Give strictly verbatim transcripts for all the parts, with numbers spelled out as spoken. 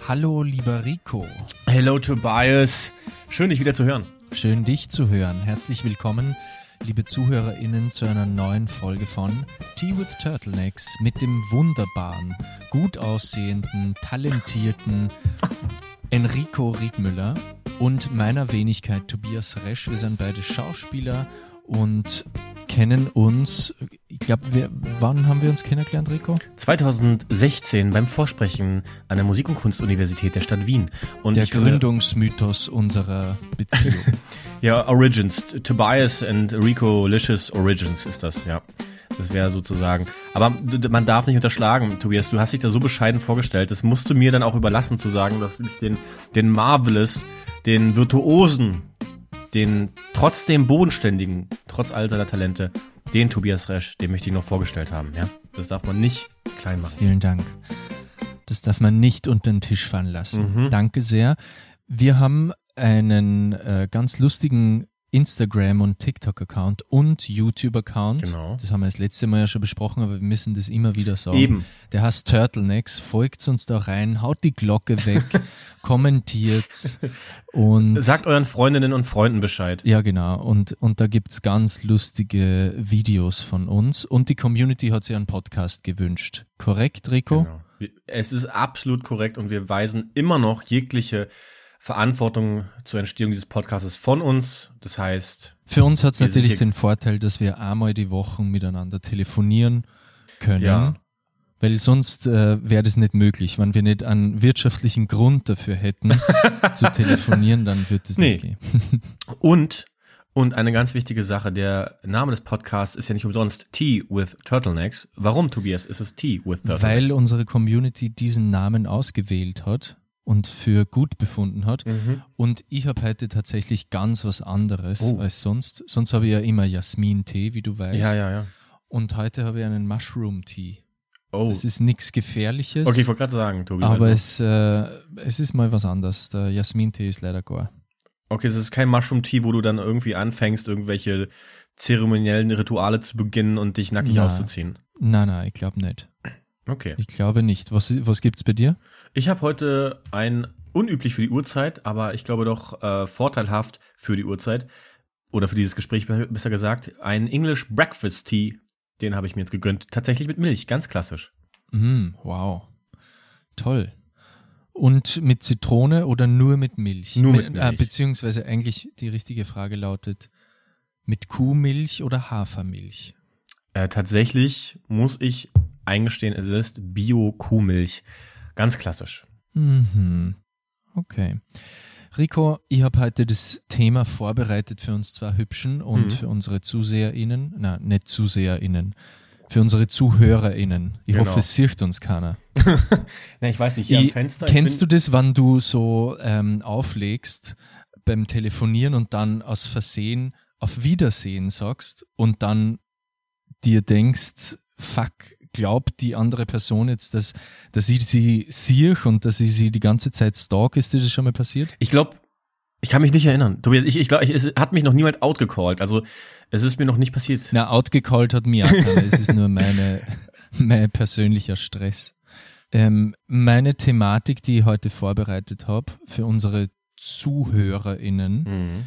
Hallo, lieber Rico. Hello, Tobias. Schön, dich wieder zu hören. Schön, dich zu hören. Herzlich willkommen, liebe ZuhörerInnen, zu einer neuen Folge von Tea with Turtlenecks mit dem wunderbaren, gut aussehenden, talentierten Enrico Riedmüller und meiner Wenigkeit Tobias Resch. Wir sind beide Schauspieler und kennen uns, ich glaube, wann haben wir uns kennengelernt, Rico? zwanzig sechzehn beim Vorsprechen an der Musik- und Kunstuniversität der Stadt Wien. Und der ich Gründungsmythos unserer Beziehung. Ja, Origins. Tobias and Rico Licious Origins ist das, ja. Das wäre sozusagen. Aber man darf nicht unterschlagen, Tobias, du hast dich da so bescheiden vorgestellt, das musst du mir dann auch überlassen zu sagen, dass ich den, den Marvelous, den Virtuosen, den trotzdem bodenständigen, trotz all seiner Talente, den Tobias Resch, den möchte ich noch vorgestellt haben, ja. Das darf man nicht klein machen. Vielen Dank. Das darf man nicht unter den Tisch fallen lassen. Mhm. Danke sehr. Wir haben einen äh, ganz lustigen Instagram- und TikTok-Account und YouTube-Account. Genau. Das haben wir das letzte Mal ja schon besprochen, aber wir müssen das immer wieder sagen. Eben. Der heißt Turtlenecks. Folgt uns da rein, haut die Glocke weg, kommentiert's und Sagt euren Freundinnen und Freunden Bescheid. ja, genau. Und, und da gibt's ganz lustige Videos von uns. Und die Community hat sich einen Podcast gewünscht. Korrekt, Rico? Genau. Es ist absolut korrekt und wir weisen immer noch jegliche Verantwortung zur Entstehung dieses Podcasts von uns. Das heißt, Für uns hat's wir sind natürlich hier- den Vorteil, dass wir einmal die Woche miteinander telefonieren können. Ja. Weil sonst äh, wäre das nicht möglich. Wenn wir nicht einen wirtschaftlichen Grund dafür hätten, zu telefonieren, dann wird das Nee. nicht gehen. Und, und eine ganz wichtige Sache, der Name des Podcasts ist ja nicht umsonst Tea with Turtlenecks. Warum, Tobias, ist es Tea with Turtlenecks? Weil unsere Community diesen Namen ausgewählt hat und für gut befunden hat. Mhm. Und ich habe heute tatsächlich ganz was anderes Oh. als sonst. Sonst habe ich ja immer Jasmin-Tee, wie du weißt. Ja, ja, ja. Und heute habe ich einen Mushroom-Tee. Oh. Das ist nichts Gefährliches. Okay, ich wollte gerade sagen, Tobi. Aber also, es, äh, es ist mal was anderes. Der Jasmin-Tee ist leider gar. okay, es ist kein Mushroom-Tea, wo du dann irgendwie anfängst, irgendwelche zeremoniellen Rituale zu beginnen und dich nackig Na. auszuziehen. Nein, nein, ich glaube nicht. Okay. Ich glaube nicht. Was, was gibt's bei dir? Ich habe heute ein, unüblich für die Uhrzeit, aber ich glaube doch äh, vorteilhaft für die Uhrzeit, oder für dieses Gespräch be- besser gesagt, ein English Breakfast Tea, den habe ich mir jetzt gegönnt. Tatsächlich mit Milch, ganz klassisch. Mm, wow. Toll. Und mit Zitrone oder nur mit Milch? Nur mit Milch. Äh, beziehungsweise eigentlich die richtige Frage lautet, mit Kuhmilch oder Hafermilch? Äh, tatsächlich muss ich eingestehen, es ist Bio-Kuhmilch. Ganz klassisch. Mhm. Okay. Rico, ich habe heute das Thema vorbereitet für uns zwei Hübschen und Mhm. für unsere ZuseherInnen, na, nicht ZuseherInnen, für unsere ZuhörerInnen. Ich Genau. hoffe, es sieht uns keiner. Na, ich weiß nicht, hier Ich, am Fenster. kennst ich du das, wann du so ähm, auflegst beim Telefonieren und dann aus Versehen auf Wiedersehen sagst und dann dir denkst, fuck, glaubt die andere Person jetzt, dass, dass ich sie sehe und dass ich sie die ganze Zeit stalk? Ist dir das schon mal passiert? Ich glaube, ich kann mich nicht erinnern. Tobias, ich, ich glaube, ich, es hat mich noch niemand outgecallt. Also, es ist mir noch nicht passiert. Na, outgecallt hat mir auch keiner. Es ist nur meine, mein persönlicher Stress. Ähm, meine Thematik, die ich heute vorbereitet habe für unsere ZuhörerInnen, Mhm.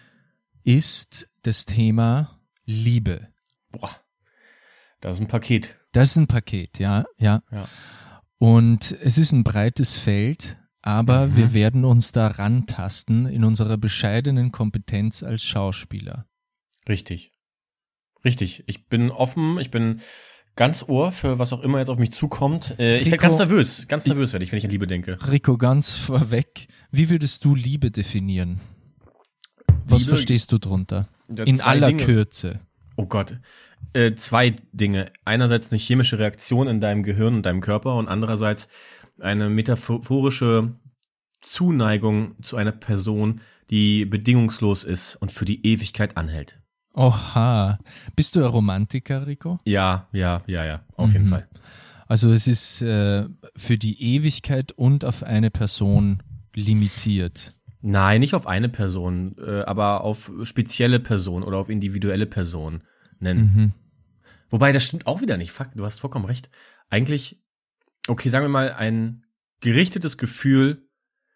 ist das Thema Liebe. Boah, das ist ein Paket. Das ist ein Paket, ja, ja. Ja. Und es ist ein breites Feld, aber Mhm. wir werden uns da rantasten in unserer bescheidenen Kompetenz als Schauspieler. Richtig. Richtig. Ich bin offen, ich bin ganz Ohr für was auch immer jetzt auf mich zukommt. Äh, ich werde Rico, ganz nervös, ganz nervös werde ich, wenn ich an Liebe denke. Rico, ganz vorweg, wie würdest du Liebe definieren? Was Liebe- verstehst du drunter? Ja, In zwei aller Dinge. Kürze. Oh Gott. Äh, zwei Dinge. Einerseits eine chemische Reaktion in deinem Gehirn und deinem Körper und andererseits eine metaphorische Zuneigung zu einer Person, die bedingungslos ist und für die Ewigkeit anhält. Oha. Bist du ein Romantiker, Rico? Ja, ja, ja, ja, auf jeden Mhm. Fall. Also es ist äh, für die Ewigkeit und auf eine Person limitiert. Nein, nicht auf eine Person, äh, aber auf spezielle Person oder auf individuelle Person nennen. Mhm. Wobei, das stimmt auch wieder nicht. Fuck, du hast vollkommen recht. Eigentlich, okay, sagen wir mal, ein gerichtetes Gefühl,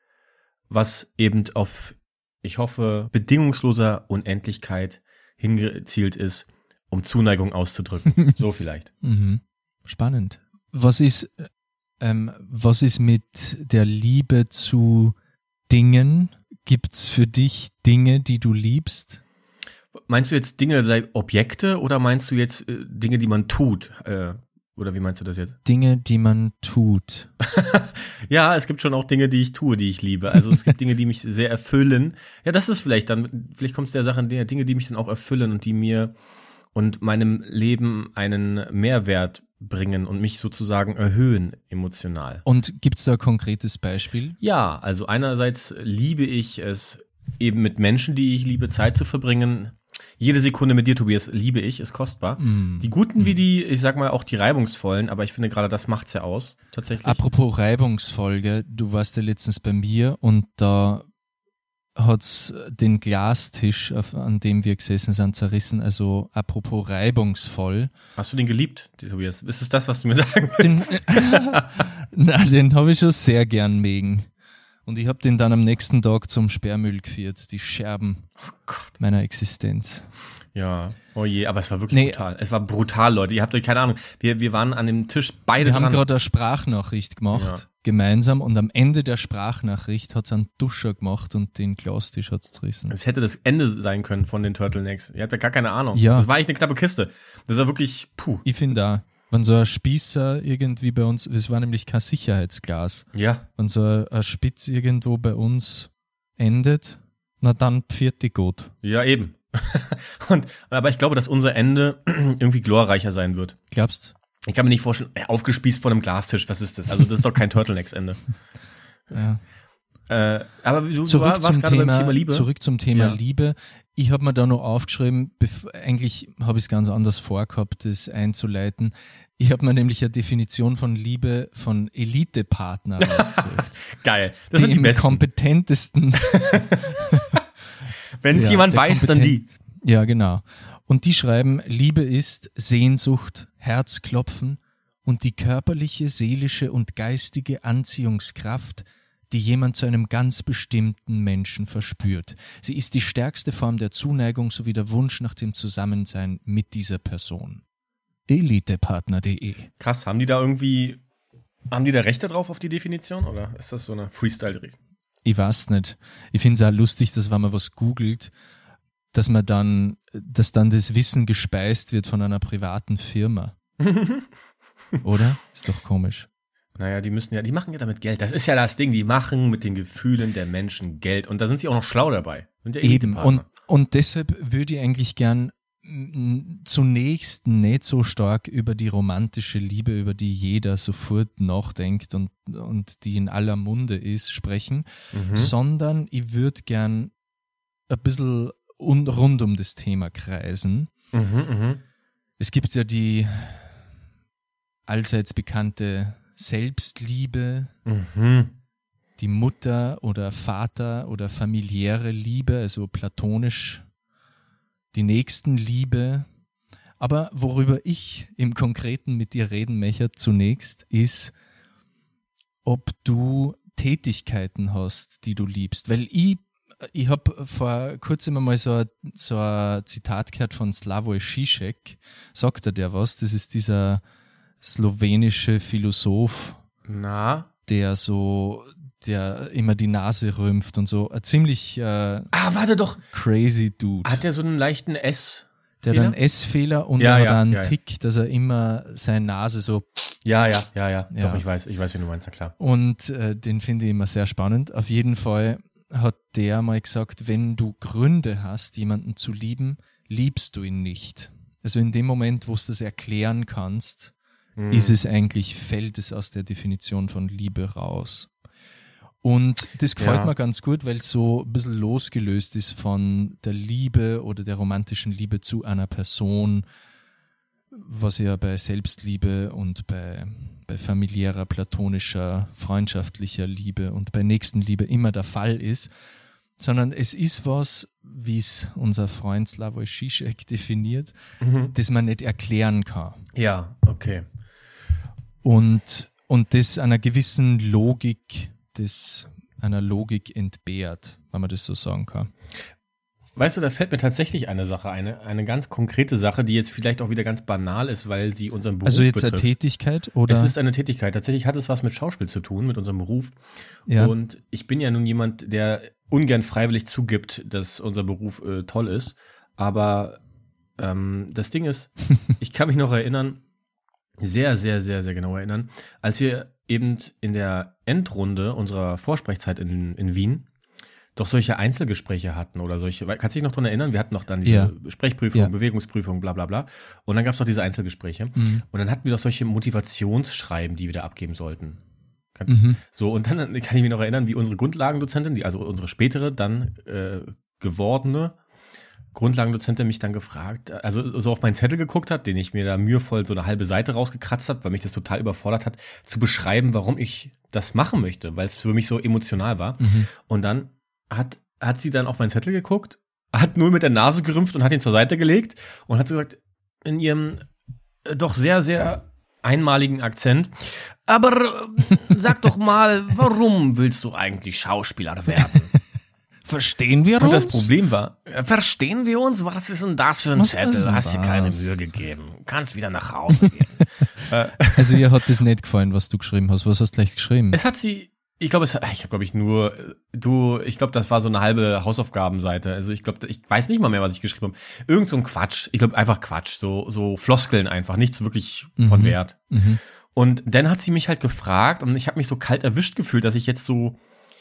was eben auf, ich hoffe, bedingungsloser Unendlichkeit hingezielt ist, um Zuneigung auszudrücken. So vielleicht. Mhm. Spannend. Was ist, ähm, was ist mit der Liebe zu Dingen? Gibt's für dich Dinge, die du liebst? Meinst du jetzt Dinge, sei Objekte, oder meinst du jetzt äh, Dinge, die man tut? Äh, oder wie meinst du das jetzt? Dinge, die man tut. Ja, es gibt schon auch Dinge, die ich tue, die ich liebe. Also es gibt Dinge, die mich sehr erfüllen. Ja, das ist vielleicht dann, vielleicht kommt es der Sache, Dinge, die mich dann auch erfüllen und die mir und meinem Leben einen Mehrwert bringen und mich sozusagen erhöhen emotional. Und gibt's da ein konkretes Beispiel? Ja, also einerseits liebe ich es, eben mit Menschen, die ich liebe, Zeit zu verbringen. Jede Sekunde mit dir, Tobias, liebe ich, ist kostbar. Mm. Die guten wie die, ich sag mal auch die reibungsvollen, aber ich finde gerade, das macht's ja aus, tatsächlich. Apropos Reibungsfolge, du warst ja letztens bei mir und da hat's den Glastisch, auf, an dem wir gesessen sind, zerrissen. Also apropos reibungsvoll. Hast du den geliebt, Tobias? Ist es das, was du mir sagen willst? Den, na, den habe ich schon sehr gern mögen. Und ich habe den dann am nächsten Tag zum Sperrmüll geführt, die Scherben oh Gott. meiner Existenz. Ja, oh je, aber es war wirklich nee, brutal. Es war brutal, Leute. Ihr habt euch keine Ahnung. Wir, wir waren an dem Tisch beide wir dran. Wir haben gerade eine Sprachnachricht gemacht, ja. gemeinsam. Und am Ende der Sprachnachricht hat es einen Duscher gemacht und den Glastisch hat es zerrissen. Es hätte das Ende sein können von den Turtlenecks. Ihr habt ja gar keine Ahnung. Ja. Das war echt eine knappe Kiste. Das war wirklich, puh. Ich finde da. Wenn so ein Spießer irgendwie bei uns, es war nämlich kein Sicherheitsglas. Ja. Wenn so ein Spitz irgendwo bei uns endet, na dann pfiat die gut. Ja, eben. und, aber ich glaube, dass unser Ende irgendwie glorreicher sein wird. Glaubst? Ich kann mir nicht vorstellen, ey, aufgespießt von einem Glastisch, was ist das? Also das ist doch kein Turtlenecks-Ende. Ja. Äh, aber du zurück war, warst zum Thema, beim Thema Liebe. Zurück zum Thema ja. Liebe. Ich habe mir da noch aufgeschrieben, eigentlich habe ich es ganz anders vorgehabt, das einzuleiten. Ich habe mir nämlich eine Definition von Liebe von Elite-Partner rausgesucht. Geil, das sind die besten. kompetentesten. Wenn es ja, jemand weiß, dann die. Ja, genau. Und die schreiben, Liebe ist Sehnsucht, Herzklopfen und die körperliche, seelische und geistige Anziehungskraft, die jemand zu einem ganz bestimmten Menschen verspürt. Sie ist die stärkste Form der Zuneigung sowie der Wunsch nach dem Zusammensein mit dieser Person. elitepartner punkt de Krass, haben die da irgendwie, haben die da Rechte drauf auf die Definition oder ist das so eine Freestyle-Dreh? Ich weiß nicht. Ich finde es auch lustig, dass wenn man was googelt, dass man dann, dass dann das Wissen gespeist wird von einer privaten Firma. Oder? Ist doch komisch. Naja, die müssen ja, die machen ja damit Geld. Das ist ja das Ding, die machen mit den Gefühlen der Menschen Geld. Und da sind sie auch noch schlau dabei. Sind ja eben. Und, und deshalb würde ich eigentlich gern m- zunächst nicht so stark über die romantische Liebe, über die jeder sofort nachdenkt und, und die in aller Munde ist, sprechen, mhm. sondern ich würde gern ein bisschen un- rund um das Thema kreisen. Mhm, mh. Es gibt ja die allseits bekannte Selbstliebe, mhm. die Mutter- oder Vater- oder familiäre Liebe, also platonisch, die Nächstenliebe. Aber worüber ich im Konkreten mit dir reden möchte zunächst, ist, ob du Tätigkeiten hast, die du liebst. Weil ich, ich habe vor kurzem einmal so ein, so ein Zitat gehört von Slavoj Žižek. Sagt er dir was? Das ist dieser slowenische Philosoph, Na? der so, der immer die Nase rümpft und so. Ein ziemlich äh, ah, warte doch. crazy Dude. Hat der so einen leichten S? Der hat einen S-Fehler und ja, er ja, hat einen ja, ja. Tick, dass er immer seine Nase so. Ja, ja, ja, ja, ja. Doch, ich weiß, ich weiß, wie du meinst, na klar. Und äh, den finde ich immer sehr spannend. Auf jeden Fall hat der mal gesagt, wenn du Gründe hast, jemanden zu lieben, liebst du ihn nicht. Also in dem Moment, wo du das erklären kannst, hm. ist es eigentlich, fällt es aus der Definition von Liebe raus. Und das gefällt ja. mir ganz gut, weil es so ein bisschen losgelöst ist von der Liebe oder der romantischen Liebe zu einer Person, was ja bei Selbstliebe und bei, bei familiärer, platonischer, freundschaftlicher Liebe und bei Nächstenliebe immer der Fall ist, sondern es ist was, wie es unser Freund Slavoj Žižek definiert, mhm. das man nicht erklären kann. Ja, okay. Und Und das einer gewissen Logik, das einer Logik entbehrt, wenn man das so sagen kann. Weißt du, da fällt mir tatsächlich eine Sache, eine, eine ganz konkrete Sache, die jetzt vielleicht auch wieder ganz banal ist, weil sie unseren Beruf Also jetzt betrifft. eine Tätigkeit? Oder? Es ist eine Tätigkeit. Tatsächlich hat es was mit Schauspiel zu tun, mit unserem Beruf. Ja. Und ich bin ja nun jemand, der ungern freiwillig zugibt, dass unser Beruf äh, toll ist. Aber ähm, das Ding ist, ich kann mich noch erinnern, sehr, sehr, sehr, sehr genau erinnern, als wir eben in der Endrunde unserer Vorsprechzeit in, in Wien doch solche Einzelgespräche hatten oder solche, kannst du dich noch dran erinnern? Wir hatten noch dann diese Ja. Sprechprüfung, Ja. Bewegungsprüfung, bla bla bla. Und dann gab es doch diese Einzelgespräche. Mhm. Und dann hatten wir doch solche Motivationsschreiben, die wir da abgeben sollten. Kann, Mhm. So, und dann kann ich mich noch erinnern, wie unsere Grundlagendozentin, die, also unsere spätere, dann äh, gewordene Grundlagendozentin mich dann gefragt, also so auf meinen Zettel geguckt hat, den ich mir da mühevoll so eine halbe Seite rausgekratzt habe, weil mich das total überfordert hat, zu beschreiben, warum ich das machen möchte, weil es für mich so emotional war. Mhm. Und dann hat, hat sie dann auf meinen Zettel geguckt, hat nur mit der Nase gerümpft und hat ihn zur Seite gelegt und hat gesagt, in ihrem äh, doch sehr, sehr einmaligen Akzent, aber äh, sag doch mal, warum willst du eigentlich Schauspieler werden? Verstehen wir Und uns? das Problem war, äh, verstehen wir uns? Was ist denn das für ein Was Zettel? ist denn Hast dir keine das? Mühe gegeben. Kannst wieder nach Hause gehen. Also ihr hat das nicht gefallen, was du geschrieben hast. Was hast du gleich geschrieben? Es hat sie, ich glaube, es hat, ich habe glaube ich nur, du, ich glaube, das war so eine halbe Hausaufgabenseite. Also ich glaube, ich weiß nicht mal mehr, was ich geschrieben habe. Irgend so ein Quatsch. Ich glaube einfach Quatsch. So, so Floskeln einfach. Nichts wirklich von Mhm. Wert. Mhm. Und dann hat sie mich halt gefragt und ich habe mich so kalt erwischt gefühlt, dass ich jetzt so,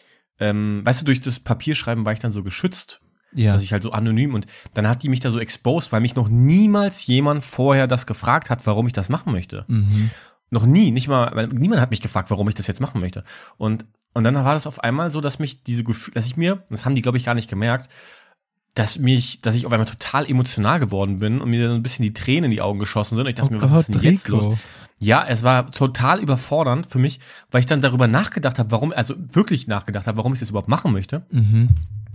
ähm, weißt du, durch das Papierschreiben war ich dann so geschützt. Ja. Dass ich halt so anonym und dann hat die mich da so exposed, weil mich noch niemals jemand vorher das gefragt hat, warum ich das machen möchte. Mhm. Noch nie, nicht mal, weil niemand hat mich gefragt, warum ich das jetzt machen möchte. Und, und dann war das auf einmal so, dass mich diese Gefühle, dass ich mir, das haben die, glaube ich, gar nicht gemerkt, dass mich, dass ich auf einmal total emotional geworden bin und mir so ein bisschen die Tränen in die Augen geschossen sind. Und ich dachte Oh mir, was ist denn Gott, jetzt Rico. los? Ja, es war total überfordernd für mich, weil ich dann darüber nachgedacht habe, warum, also wirklich nachgedacht habe, warum ich das überhaupt machen möchte. Mhm.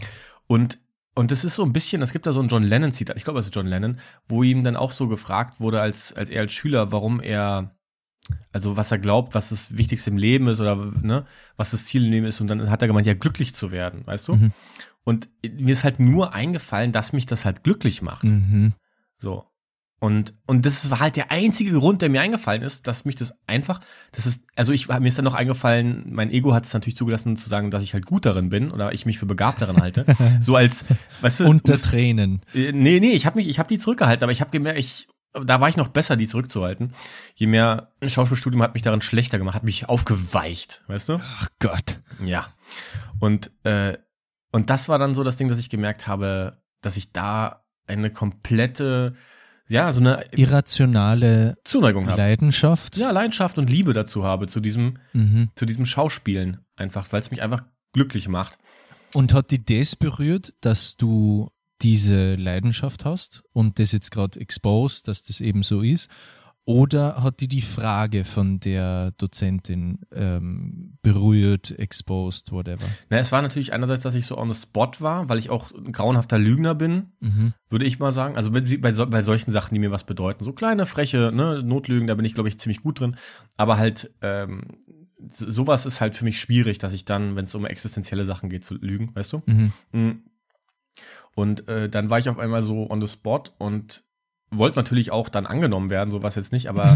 Und Und das ist so ein bisschen, es gibt da so ein John Lennon-Zitat, ich glaube, es ist John Lennon, wo ihm dann auch so gefragt wurde, als, als er als Schüler, warum er, also was er glaubt, was das Wichtigste im Leben ist oder ne, was das Ziel im Leben ist. Und dann hat er gemeint, ja, glücklich zu werden, weißt du? Mhm. Und mir ist halt nur eingefallen, dass mich das halt glücklich macht. Mhm. So. Und, und das war halt der einzige Grund, der mir eingefallen ist, dass mich das einfach, das ist, also ich, mir ist dann noch eingefallen, mein Ego hat es natürlich zugelassen zu sagen, dass ich halt gut darin bin oder ich mich für begabt darin halte. So als, weißt du. Unter das, Tränen. äh, nee, nee, ich habe mich, ich habe die zurückgehalten, aber ich habe gemerkt, ich, da war ich noch besser, die zurückzuhalten. Je mehr ein Schauspielstudium hat mich daran schlechter gemacht, hat mich aufgeweicht, weißt du? Ach Gott. Ja. Und, äh, und das war dann so das Ding, dass ich gemerkt habe, dass ich da eine komplette, ja, so eine Irrationale Zuneigung habe. Leidenschaft. Ja, Leidenschaft und Liebe dazu habe, zu diesem, Mhm. zu diesem Schauspielen einfach, weil es mich einfach glücklich macht. Und hat dich das berührt, dass du diese Leidenschaft hast und das jetzt gerade exposed, dass das eben so ist? Oder hat die die Frage von der Dozentin ähm, berührt, exposed, whatever? Na, es war natürlich einerseits, dass ich so on the spot war, weil ich auch ein grauenhafter Lügner bin, Mhm. würde ich mal sagen. Also wenn- bei, so, bei solchen Sachen, die mir was bedeuten. So kleine, freche ne, Notlügen, da bin ich, glaube ich, ziemlich gut drin. Aber halt, ähm, so- sowas ist halt für mich schwierig, dass ich dann, wenn es um existenzielle Sachen geht, zu lügen, weißt du? Mhm. Mhm. Und äh, dann war ich auf einmal so on the spot und wollte natürlich auch dann angenommen werden, sowas jetzt nicht, aber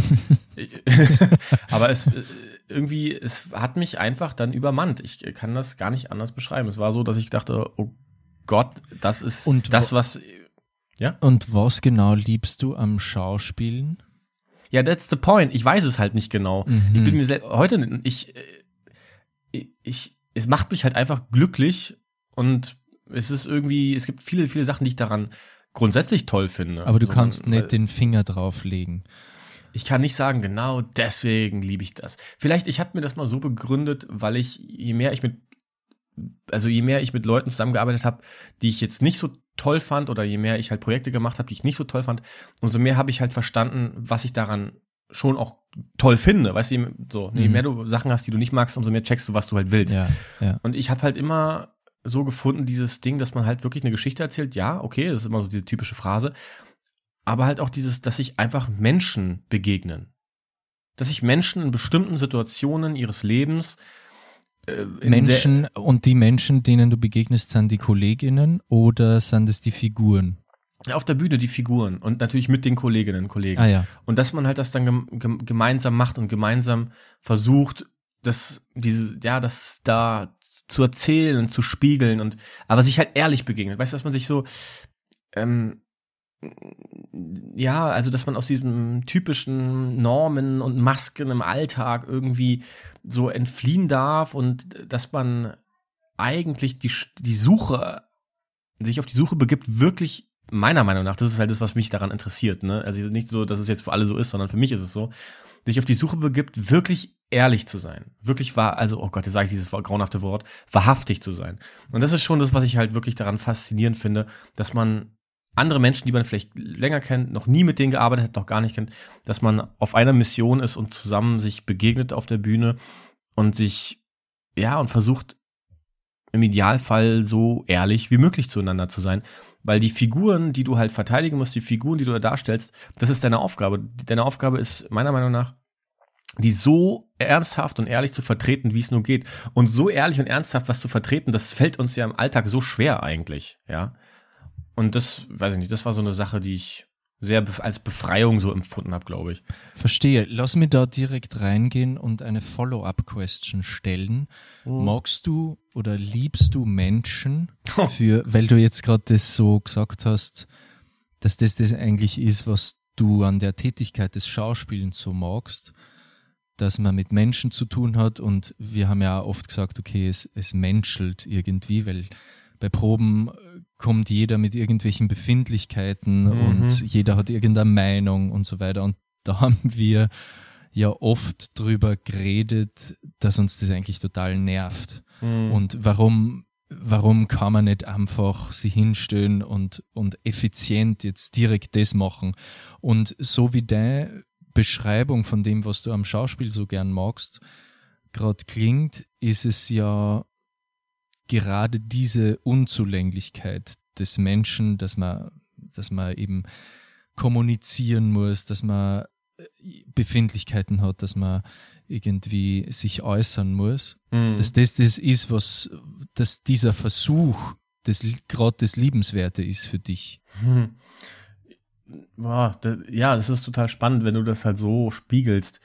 aber es äh, irgendwie, es hat mich einfach dann übermannt. Ich kann das gar nicht anders beschreiben. Es war so, dass ich dachte, oh Gott, das ist Und das, wo- was, ja? Und was genau liebst du am Schauspielen? Ja, that's the point. Ich weiß es halt nicht genau. Mhm. Ich bin mir sel- heute, ich, äh, ich, es macht mich halt einfach glücklich und es ist irgendwie, es gibt viele, viele Sachen, die ich daran grundsätzlich toll finde. Aber du So, kannst man- nicht den Finger drauflegen. Ich kann nicht sagen, genau deswegen liebe ich das. Vielleicht, ich habe mir das mal so begründet, weil ich, je mehr ich mit, also je mehr ich mit Leuten zusammengearbeitet habe, die ich jetzt nicht so toll fand oder je mehr ich halt Projekte gemacht habe, die ich nicht so toll fand, umso mehr habe ich halt verstanden, was ich daran schon auch toll finde. Weißt du, je- so, je Mhm. mehr du Sachen hast, die du nicht magst, umso mehr checkst du, was du halt willst. Ja, ja. Und ich habe halt immer so gefunden, dieses Ding, dass man halt wirklich eine Geschichte erzählt. Ja, okay, das ist immer so diese typische Phrase. Aber halt auch dieses, dass sich einfach Menschen begegnen. dass sich Menschen in bestimmten Situationen ihres Lebens äh, Menschen und die Menschen, denen du begegnest, sind die Kolleginnen oder sind es die Figuren? Auf der Bühne die Figuren und natürlich mit den Kolleginnen und Kollegen. Ah, ja. Und dass man halt das dann gem- gem- gemeinsam macht und gemeinsam versucht, das, diese, ja, das da zu erzählen und zu spiegeln und, aber sich halt ehrlich begegnet. Weißt du, dass man sich so, ähm, ja, also, dass man aus diesen typischen Normen und Masken im Alltag irgendwie so entfliehen darf und dass man eigentlich die, die Suche, sich auf die Suche begibt, wirklich, meiner Meinung nach, das ist halt das, was mich daran interessiert, ne? Also nicht so, dass es jetzt für alle so ist, sondern für mich ist es so, sich auf die Suche begibt, wirklich ehrlich zu sein. Wirklich wahr, also, oh Gott, jetzt sage ich dieses grauenhafte Wort, wahrhaftig zu sein. Und das ist schon das, was ich halt wirklich daran faszinierend finde, dass man andere Menschen, die man vielleicht länger kennt, noch nie mit denen gearbeitet hat, noch gar nicht kennt, dass man auf einer Mission ist und zusammen sich begegnet auf der Bühne und sich, ja, und versucht im Idealfall so ehrlich wie möglich zueinander zu sein. Weil die Figuren, die du halt verteidigen musst, die Figuren, die du da darstellst, das ist deine Aufgabe. Deine Aufgabe ist meiner Meinung nach, die so ernsthaft und ehrlich zu vertreten, wie es nur geht. Und so ehrlich und ernsthaft was zu vertreten, das fällt uns ja im Alltag so schwer eigentlich, ja. Und das, weiß ich nicht, das war so eine Sache, die ich sehr bef- als Befreiung so empfunden habe, glaube ich. Verstehe. Lass mich da direkt reingehen und eine Follow-up-Question stellen. Mhm. Magst du oder liebst du Menschen, für, weil du jetzt gerade das so gesagt hast, dass das das eigentlich ist, was du an der Tätigkeit des Schauspielens so magst, dass man mit Menschen zu tun hat und wir haben ja auch oft gesagt, okay, es, es menschelt irgendwie, weil bei Proben kommt jeder mit irgendwelchen Befindlichkeiten Mhm. und jeder hat irgendeine Meinung und so weiter. Und da haben wir ja oft drüber geredet, dass uns das eigentlich total nervt. Mhm. Und warum, warum kann man nicht einfach sich hinstellen und, und effizient jetzt direkt das machen? Und so wie deine Beschreibung von dem, was du am Schauspiel so gern magst, gerade klingt, ist es ja gerade diese Unzulänglichkeit des Menschen, dass man, dass man eben kommunizieren muss, dass man Befindlichkeiten hat, dass man irgendwie sich äußern muss, Mhm. dass das das ist, was, dass dieser Versuch das gerade das Liebenswerte ist für dich. Hm. Boah, da, ja, das ist total spannend, wenn du das halt so spiegelst.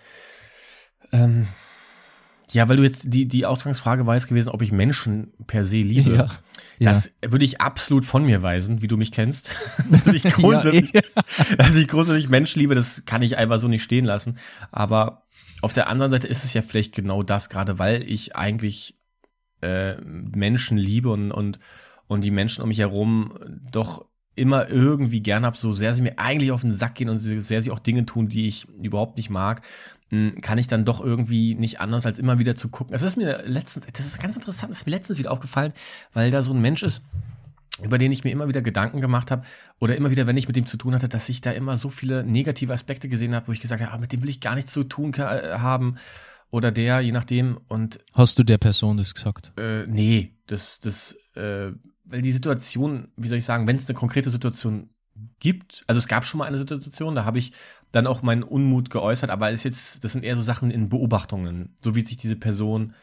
Ähm, ja, weil du jetzt, die, die Ausgangsfrage war jetzt gewesen, ob ich Menschen per se liebe. Ja, Das würde ich absolut von mir weisen, wie du mich kennst. dass, ich grundsätzlich, Ja, dass ich grundsätzlich Menschen liebe, das kann ich einfach so nicht stehen lassen. Aber auf der anderen Seite ist es ja vielleicht genau das, gerade weil ich eigentlich äh, Menschen liebe und, und, und die Menschen um mich herum doch immer irgendwie gern hab, so sehr sie mir eigentlich auf den Sack gehen und so sehr sie auch Dinge tun, die ich überhaupt nicht mag, kann ich dann doch irgendwie nicht anders, als immer wieder zu gucken. Das ist mir letztens, das ist ganz interessant, das ist mir letztens wieder aufgefallen, weil da so ein Mensch ist, über den ich mir immer wieder Gedanken gemacht habe oder immer wieder, wenn ich mit dem zu tun hatte, dass ich da immer so viele negative Aspekte gesehen habe, wo ich gesagt habe, ah, mit dem will ich gar nichts zu tun ka- haben oder der, je nachdem. Und hast du der Person das gesagt? äh, nee, das, das, äh, weil die Situation, wie soll ich sagen, wenn es eine konkrete Situation gibt, also es gab schon mal eine Situation, da habe ich dann auch meinen Unmut geäußert, aber ist jetzt, das sind eher so Sachen in Beobachtungen, so wie sich diese Person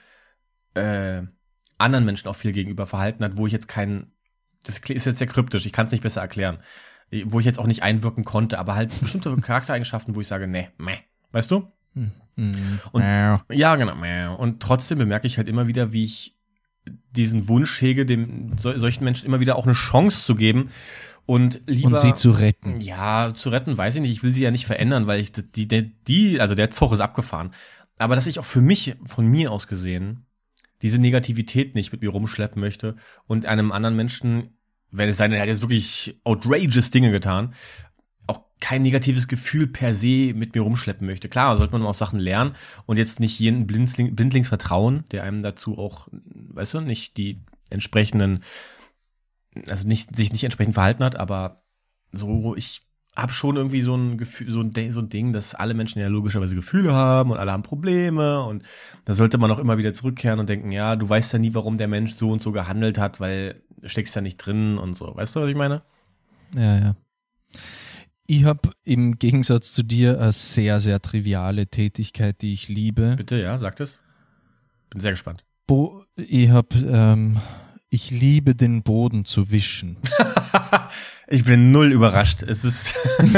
äh, anderen Menschen auch viel gegenüber verhalten hat, wo ich jetzt keinen, das ist jetzt sehr kryptisch, ich kann es nicht besser erklären, wo ich jetzt auch nicht einwirken konnte, aber halt bestimmte Charaktereigenschaften, wo ich sage, nee, meh, weißt du? Hm. Hm. Und, Ja. ja, genau, meh. Und trotzdem bemerke ich halt immer wieder, wie ich diesen Wunsch hege, dem so, solchen Menschen immer wieder auch eine Chance zu geben und lieber Und sie zu retten. ja, zu retten, weiß ich nicht. Ich will sie ja nicht verändern, weil ich die, die, die, also der Zug ist abgefahren. Aber dass ich auch für mich, von mir aus gesehen, diese Negativität nicht mit mir rumschleppen möchte und einem anderen Menschen, wenn es sei denn, er hat jetzt wirklich outrageous Dinge getan, auch kein negatives Gefühl per se mit mir rumschleppen möchte. Klar, sollte man auch Sachen lernen und jetzt nicht jeden Blindling, blindlings vertrauen, der einem dazu auch, weißt du, nicht die entsprechenden, also nicht, sich nicht entsprechend verhalten hat, aber so, ich habe schon irgendwie so ein Gefühl, so ein, so ein Ding, dass alle Menschen ja logischerweise Gefühle haben und alle haben Probleme und da sollte man auch immer wieder zurückkehren und denken, ja, du weißt ja nie, warum der Mensch so und so gehandelt hat, weil du steckst ja nicht drin und so. Weißt du, was ich meine? Ja, ja. Ich habe im Gegensatz zu dir eine sehr, sehr triviale Tätigkeit, die ich liebe. Bitte, ja, sag das. Bin sehr gespannt. Bo- ich habe, ähm, ich liebe den Boden zu wischen. Ich bin null überrascht. Es ist,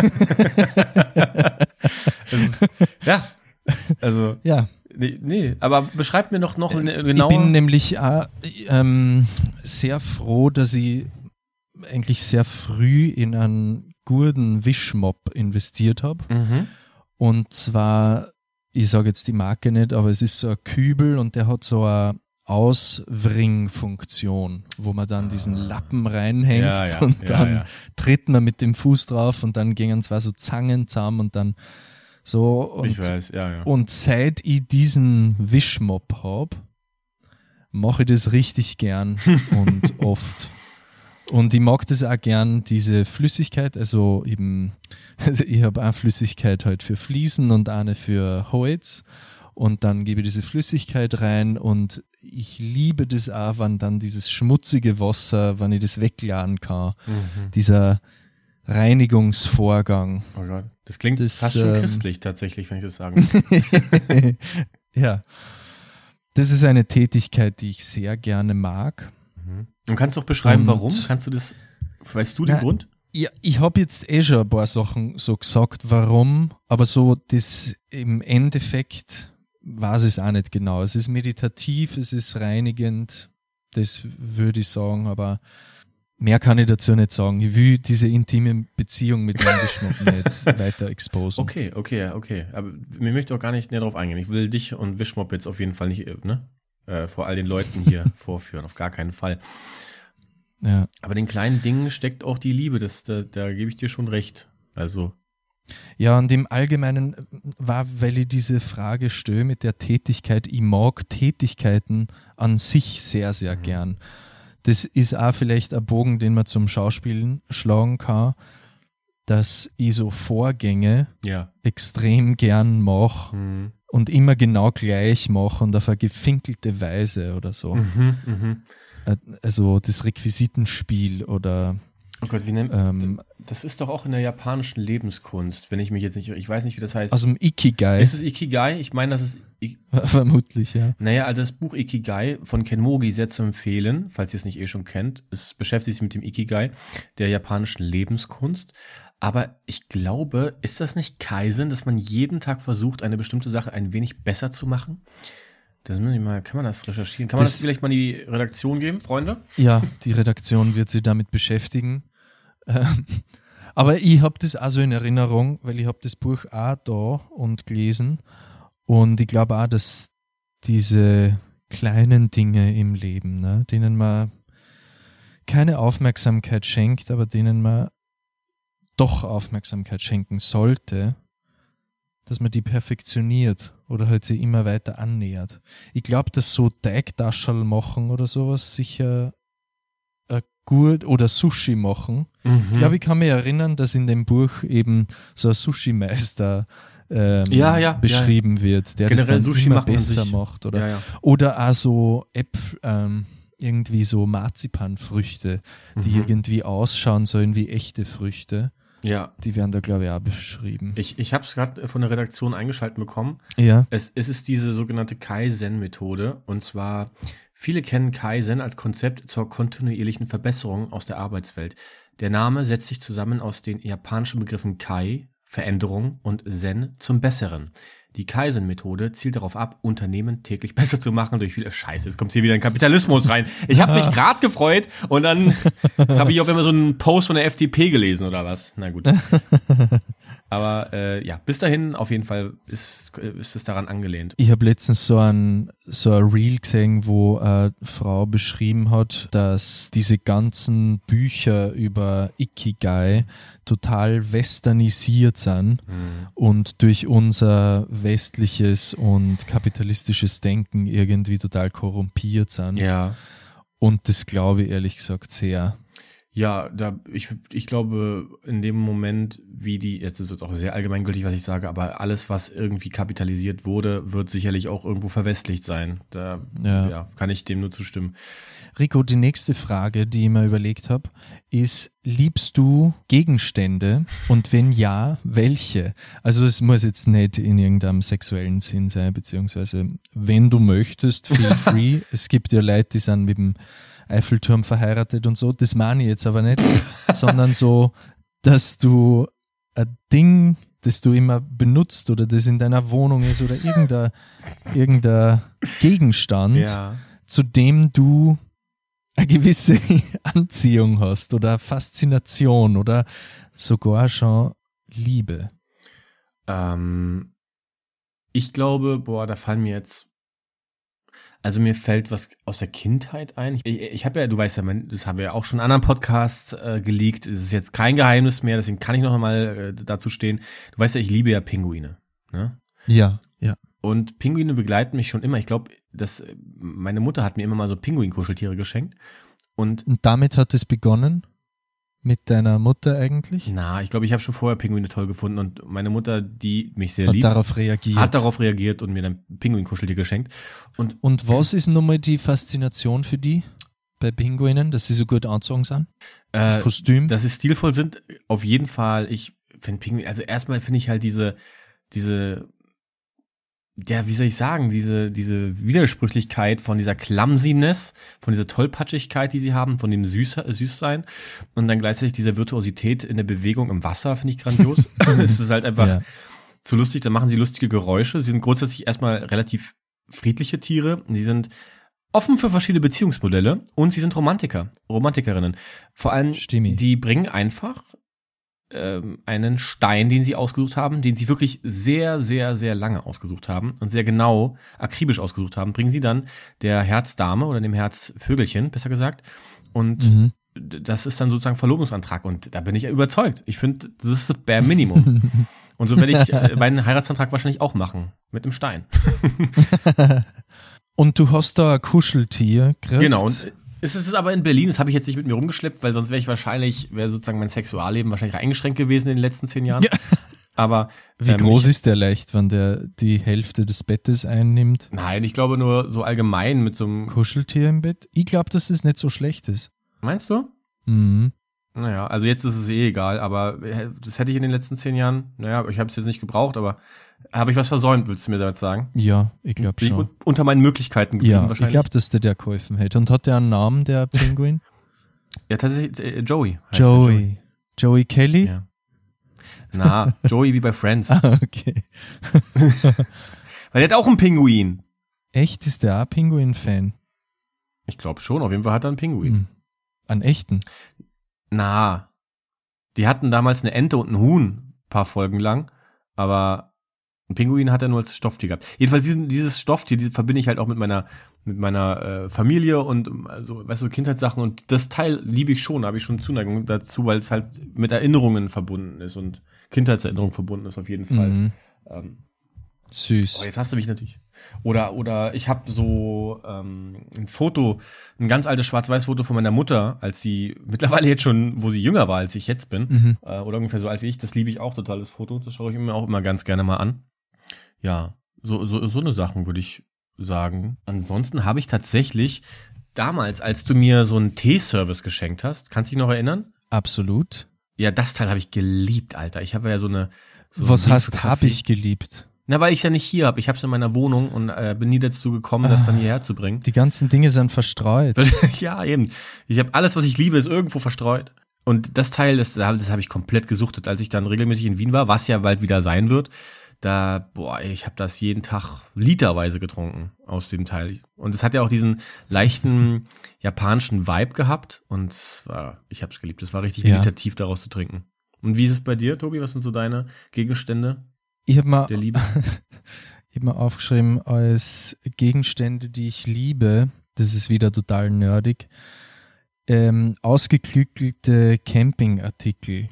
es ist ja, also Ja. nee, nee, aber beschreib mir noch noch Ich genau. bin nämlich auch, ähm, sehr froh, dass ich eigentlich sehr früh in einen guten Wischmopp investiert habe. Mhm. Und zwar, ich sage jetzt die Marke nicht, aber es ist so ein Kübel und der hat so eine Auswringfunktion, wo man dann diesen Lappen reinhängt Ja, ja, und ja, dann ja. tritt man mit dem Fuß drauf und dann gingen zwar so Zangen zusammen und dann so. Und, Ich weiß, ja, ja. und seit ich diesen Wischmopp habe, mache ich das richtig gern und oft. Und ich mag das auch gern, diese Flüssigkeit, also eben, also ich habe eine Flüssigkeit halt für Fliesen und eine für Holz und dann gebe ich diese Flüssigkeit rein und ich liebe das auch, wenn dann dieses schmutzige Wasser, wenn ich das wegladen kann, Mhm. dieser Reinigungsvorgang. Oh Gott, das klingt Das, fast schon ähm, christlich tatsächlich, wenn ich das sagen muss. Ja, das ist eine Tätigkeit, die ich sehr gerne mag. Und kannst du auch beschreiben, Und- warum? Kannst du das, weißt du den Na, Grund? Ja, ich habe jetzt eh schon ein paar Sachen so gesagt, warum, aber so das im Endeffekt weiß ich es auch nicht genau. Es ist meditativ, es ist reinigend, das würde ich sagen, aber mehr kann ich dazu nicht sagen. Ich will diese intime Beziehung mit meinem Wischmopp nicht weiter exposen. Okay, okay, okay. Aber mir möchte auch gar nicht näher drauf eingehen. Ich will dich und Wischmopp jetzt auf jeden Fall nicht, äh, ne, äh, vor all den Leuten hier vorführen. Auf gar keinen Fall. Ja. Aber den kleinen Dingen steckt auch die Liebe. Das, da, da gebe ich dir schon recht. Also, Ja, und im Allgemeinen war, weil ich diese Frage stelle mit der Tätigkeit, ich mag Tätigkeiten an sich sehr, sehr Mhm. gern. Das ist auch vielleicht ein Bogen, den man zum Schauspielen schlagen kann, dass ich so Vorgänge ja. extrem gern mache Mhm. und immer genau gleich mache und auf eine gefinkelte Weise oder so. Mhm, mhm. Äh, Also das Requisitenspiel oder Oh Gott, wie nennt ähm, das ist doch auch in der japanischen Lebenskunst, wenn ich mich jetzt nicht, ich weiß nicht, wie das heißt. aus dem Ikigai, Ist es Ikigai? Ich meine, das ist, I- vermutlich, ja. naja, also das Buch Ikigai von Ken Mogi sehr zu empfehlen, falls ihr es nicht eh schon kennt. Es beschäftigt sich mit dem Ikigai, der japanischen Lebenskunst. Aber ich glaube, ist das nicht Kaizen, dass man jeden Tag versucht, eine bestimmte Sache ein wenig besser zu machen? Das muss ich mal, kann man das recherchieren? Kann man das, Das- vielleicht mal in die Redaktion geben, Freunde? Ja, die Redaktion wird sich damit beschäftigen. Ähm, aber ich habe das also in Erinnerung, weil ich habe das Buch auch da und gelesen. Und ich glaube auch, dass diese kleinen Dinge im Leben, ne, denen man keine Aufmerksamkeit schenkt, aber denen man doch Aufmerksamkeit schenken sollte, dass man die perfektioniert oder halt sie immer weiter annähert. Ich glaube, dass so Teigtaschel machen oder sowas sicher äh, gut oder Sushi machen. Mhm. Ich glaube, ich kann mich erinnern, dass in dem Buch eben so ein Sushi-Meister ähm, Ja, ja, beschrieben wird, der Generell das dann Sushi immer machen an besser sich. macht. Oder, Ja, ja. oder auch so Äpfel, ähm, irgendwie so Marzipanfrüchte, die Mhm. irgendwie ausschauen sollen wie echte Früchte. Ja. Die werden da, glaube ich, auch beschrieben. Ich, ich habe es gerade von der Redaktion eingeschaltet bekommen. Ja. Es, es ist diese sogenannte Kaizen-Methode. Und zwar, viele kennen Kaizen als Konzept zur kontinuierlichen Verbesserung aus der Arbeitswelt. Der Name setzt sich zusammen aus den japanischen Begriffen Kai, Veränderung, und Zen, zum Besseren. Die Kaizen-Methode zielt darauf ab, Unternehmen täglich besser zu machen durch viele Scheiße. Jetzt kommt hier wieder in Kapitalismus rein. Ich habe mich gerade gefreut und dann habe ich auf einmal so einen Post von der F D P gelesen oder was. Na gut. Aber äh, ja, bis dahin auf jeden Fall ist, ist es daran angelehnt. Ich habe letztens so ein, so ein Reel gesehen, wo eine Frau beschrieben hat, dass diese ganzen Bücher über Ikigai total westernisiert sind Mhm. und durch unser westliches und kapitalistisches Denken irgendwie total korrumpiert sind. Ja. Und das glaube ich ehrlich gesagt sehr. Ja, da ich ich glaube in dem Moment, wie die, jetzt ist es auch sehr allgemeingültig, was ich sage, aber alles, was irgendwie kapitalisiert wurde, wird sicherlich auch irgendwo verwestlicht sein. Da ja. Ja, kann ich dem nur zustimmen. Rico, die nächste Frage, die ich mir überlegt habe, ist, liebst du Gegenstände und wenn ja, welche? Also es muss jetzt nicht in irgendeinem sexuellen Sinn sein, beziehungsweise wenn du möchtest, feel free. Es gibt ja Leute, die sind mit dem Eiffelturm verheiratet und so, das meine ich jetzt aber nicht, sondern so, dass du ein Ding, das du immer benutzt oder das in deiner Wohnung ist oder irgendein, irgendein Gegenstand, ja. zu dem du eine gewisse Anziehung hast oder Faszination oder sogar schon Liebe. Ähm, ich glaube, boah, da fallen mir jetzt Also mir fällt was aus der Kindheit ein. Ich, ich habe ja, du weißt ja, das haben wir ja auch schon in anderen Podcasts äh, geleakt. Es ist jetzt kein Geheimnis mehr, deswegen kann ich noch mal äh, dazu stehen. Du weißt ja, ich liebe ja Pinguine. Ne? Ja, ja. Und Pinguine begleiten mich schon immer. Ich glaube, dass meine Mutter hat mir immer mal so Pinguin-Kuscheltiere geschenkt. Und, Und damit hat es begonnen? Mit deiner Mutter eigentlich? Na, ich glaube, ich habe schon vorher Pinguine toll gefunden und meine Mutter, die mich sehr hat liebt, darauf reagiert. hat darauf reagiert und mir dann Pinguin-Kuscheltier geschenkt. Und, und was ist nun mal die Faszination für die bei Pinguinen, dass sie so gut angezogen sind? Das äh, Kostüm? Dass sie stilvoll sind, auf jeden Fall. Ich finde Pinguine, also erstmal finde ich halt diese, diese, ja, wie soll ich sagen, diese, diese Widersprüchlichkeit von dieser Clumsiness, von dieser Tollpatschigkeit, die sie haben, von dem Süß, Süßsein und dann gleichzeitig diese Virtuosität in der Bewegung im Wasser, finde ich grandios. Es ist halt einfach ja. zu lustig, da machen sie lustige Geräusche. Sie sind grundsätzlich erstmal relativ friedliche Tiere. Sie sind offen für verschiedene Beziehungsmodelle und sie sind Romantiker, Romantikerinnen. Vor allem, Stimmi. Die bringen einfach einen Stein, den sie ausgesucht haben, den sie wirklich sehr, sehr, sehr lange ausgesucht haben und sehr genau, akribisch ausgesucht haben, bringen sie dann der Herzdame oder dem Herzvögelchen, besser gesagt. Und mhm. das ist dann sozusagen Verlobungsantrag. Und da bin ich ja überzeugt. Ich finde, das ist das Bare Minimum. Und so werde ich meinen Heiratsantrag wahrscheinlich auch machen. Mit dem Stein. Und du hast da ein Kuscheltier gekriegt? Genau. Und es ist aber in Berlin, das habe ich jetzt nicht mit mir rumgeschleppt, weil sonst wäre ich wahrscheinlich, wäre sozusagen mein Sexualleben wahrscheinlich eingeschränkt gewesen in den letzten zehn Jahren. Ja. Aber wie ähm, groß ich, ist der leicht, wenn der die Hälfte des Bettes einnimmt? Nein, ich glaube nur so allgemein mit so einem Kuscheltier im Bett. Ich glaube, dass das nicht so schlecht ist. Meinst du? Mhm. Naja, also jetzt ist es eh egal, aber das hätte ich in den letzten zehn Jahren, naja, ich habe es jetzt nicht gebraucht, aber habe ich was versäumt, willst du mir damit sagen? Ja, ich glaube schon. Bin ich unter meinen Möglichkeiten geblieben ja, wahrscheinlich. Ich glaube, dass der dir geholfen hätte. Und hat der einen Namen, der Pinguin? Ja, tatsächlich, äh, Joey. Joey. Joey. Joey Kelly? Ja. Na, Joey wie bei Friends. Ah, okay. Weil der hat auch einen Pinguin. Echt? Ist der auch Pinguin-Fan? Ich glaube schon, auf jeden Fall hat er einen Pinguin. Hm. Einen echten? Na, die hatten damals eine Ente und einen Huhn, ein paar Folgen lang, aber ein Pinguin hat er nur als Stofftier gehabt. Jedenfalls diesen, dieses Stofftier, dieses verbinde ich halt auch mit meiner mit meiner äh, Familie und also, weißt du, Kindheitssachen und das Teil liebe ich schon, da habe ich schon Zuneigung dazu, weil es halt mit Erinnerungen verbunden ist und Kindheitserinnerungen verbunden ist auf jeden Fall. Mhm. Ähm, Süß. Oh, jetzt hast du mich natürlich. Oder oder ich habe so ähm, ein Foto, ein ganz altes Schwarz-Weiß-Foto von meiner Mutter, als sie mittlerweile jetzt schon, wo sie jünger war, als ich jetzt bin, mhm. äh, oder ungefähr so alt wie ich. Das liebe ich auch total, das Foto. Das schaue ich mir auch immer ganz gerne mal an. Ja, so so so eine Sachen würde ich sagen. Ansonsten habe ich tatsächlich damals, als du mir so einen Teeservice geschenkt hast, kannst du dich noch erinnern? Absolut. Ja, das Teil habe ich geliebt, Alter. Ich habe ja so eine. So Was heißt, habe ich geliebt? Na, weil ich es ja nicht hier habe. Ich habe es in meiner Wohnung und äh, bin nie dazu gekommen, das dann hierher zu bringen. Die ganzen Dinge sind verstreut. Ja, eben. Ich habe alles, was ich liebe, ist irgendwo verstreut. Und das Teil, das, das habe ich komplett gesuchtet, als ich dann regelmäßig in Wien war, was ja bald wieder sein wird. Da, boah, ich habe das jeden Tag literweise getrunken aus dem Teil. Und es hat ja auch diesen leichten japanischen Vibe gehabt. Und es war, ich habe es geliebt. Es war richtig ja. meditativ, daraus zu trinken. Und wie ist es bei dir, Tobi? Was sind so deine Gegenstände? Ich habe mal, der Liebe? Ich habe mal aufgeschrieben als Gegenstände, die ich liebe, das ist wieder total nerdig, ähm, ausgeklügelte Campingartikel.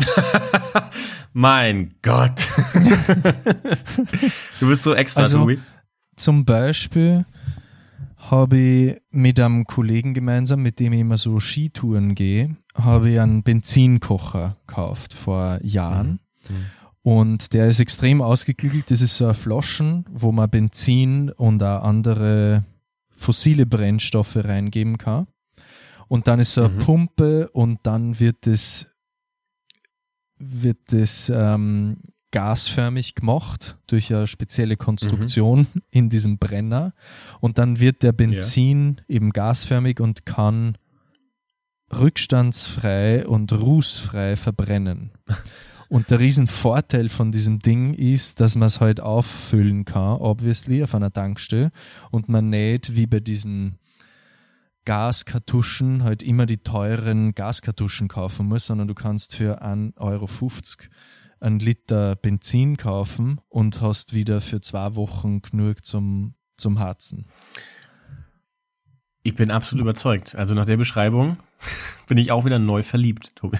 Mein Gott. Du bist so extra, also, Tobi. Zum Beispiel habe ich mit einem Kollegen gemeinsam, mit dem ich immer so Skitouren gehe, habe ich einen Benzinkocher gekauft vor Jahren. Mhm. Mhm. Und der ist extrem ausgeklügelt. Das ist so eine Flaschen, wo man Benzin und auch andere fossile Brennstoffe reingeben kann. Und dann ist so eine mhm. Pumpe und dann wird das, wird das ähm, gasförmig gemacht durch eine spezielle Konstruktion mhm. in diesem Brenner. Und dann wird der Benzin ja. eben gasförmig und kann rückstandsfrei und rußfrei verbrennen. Und der Riesenvorteil von diesem Ding ist, dass man es halt auffüllen kann, obviously, auf einer Tankstelle. Und man nicht wie bei diesen Gaskartuschen halt immer die teuren Gaskartuschen kaufen muss, sondern du kannst für ein Euro fünfzig einen Liter Benzin kaufen und hast wieder für zwei Wochen genug zum, zum Harzen. Ich bin absolut überzeugt. Also nach der Beschreibung bin ich auch wieder neu verliebt, Tobi.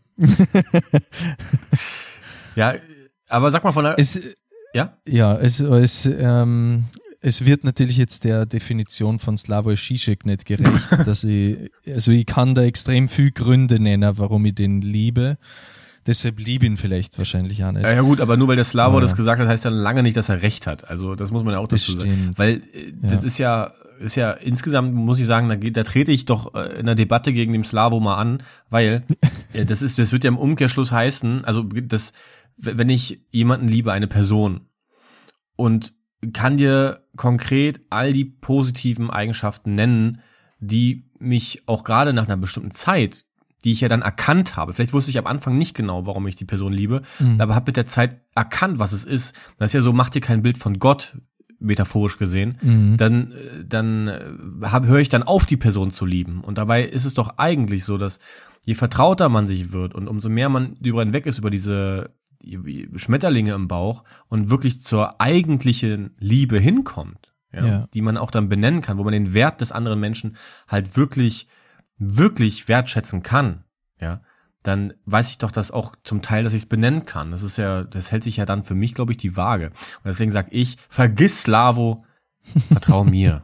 Ja, aber sag mal von der... Es, ja? Ja, es, es, ähm, es wird natürlich jetzt der Definition von Slavoj Žižek nicht gerecht. dass ich, also ich kann da extrem viele Gründe nennen, warum ich den liebe. Deshalb liebe ihn vielleicht wahrscheinlich auch nicht. Ja, ja gut, aber nur weil der Slavoj das gesagt hat, heißt ja lange nicht, dass er recht hat. Also das muss man ja auch dazu sagen. Weil äh, das ja. ist ja... ist ja insgesamt, muss ich sagen, da, geht, da trete ich doch äh, in der Debatte gegen den Slavo mal an, weil äh, das ist, das wird ja im Umkehrschluss heißen, also das, wenn ich jemanden liebe, eine Person und kann dir konkret all die positiven Eigenschaften nennen, die mich auch gerade nach einer bestimmten Zeit, die ich ja dann erkannt habe, vielleicht wusste ich am Anfang nicht genau, warum ich die Person liebe, mhm. aber habe mit der Zeit erkannt, was es ist. Das ist ja so, mach dir kein Bild von Gott, metaphorisch gesehen, mhm. dann, dann höre ich dann auf, die Person zu lieben. Und dabei ist es doch eigentlich so, dass je vertrauter man sich wird und umso mehr man darüber hinweg ist, über diese Schmetterlinge im Bauch und wirklich zur eigentlichen Liebe hinkommt, ja, ja. die man auch dann benennen kann, wo man den Wert des anderen Menschen halt wirklich, wirklich wertschätzen kann, ja, dann weiß ich doch das auch zum Teil, dass ich es benennen kann. Das ist ja, das hält sich ja dann für mich, glaube ich, die Waage. Und deswegen sage ich, vergiss Slavo, vertrau mir.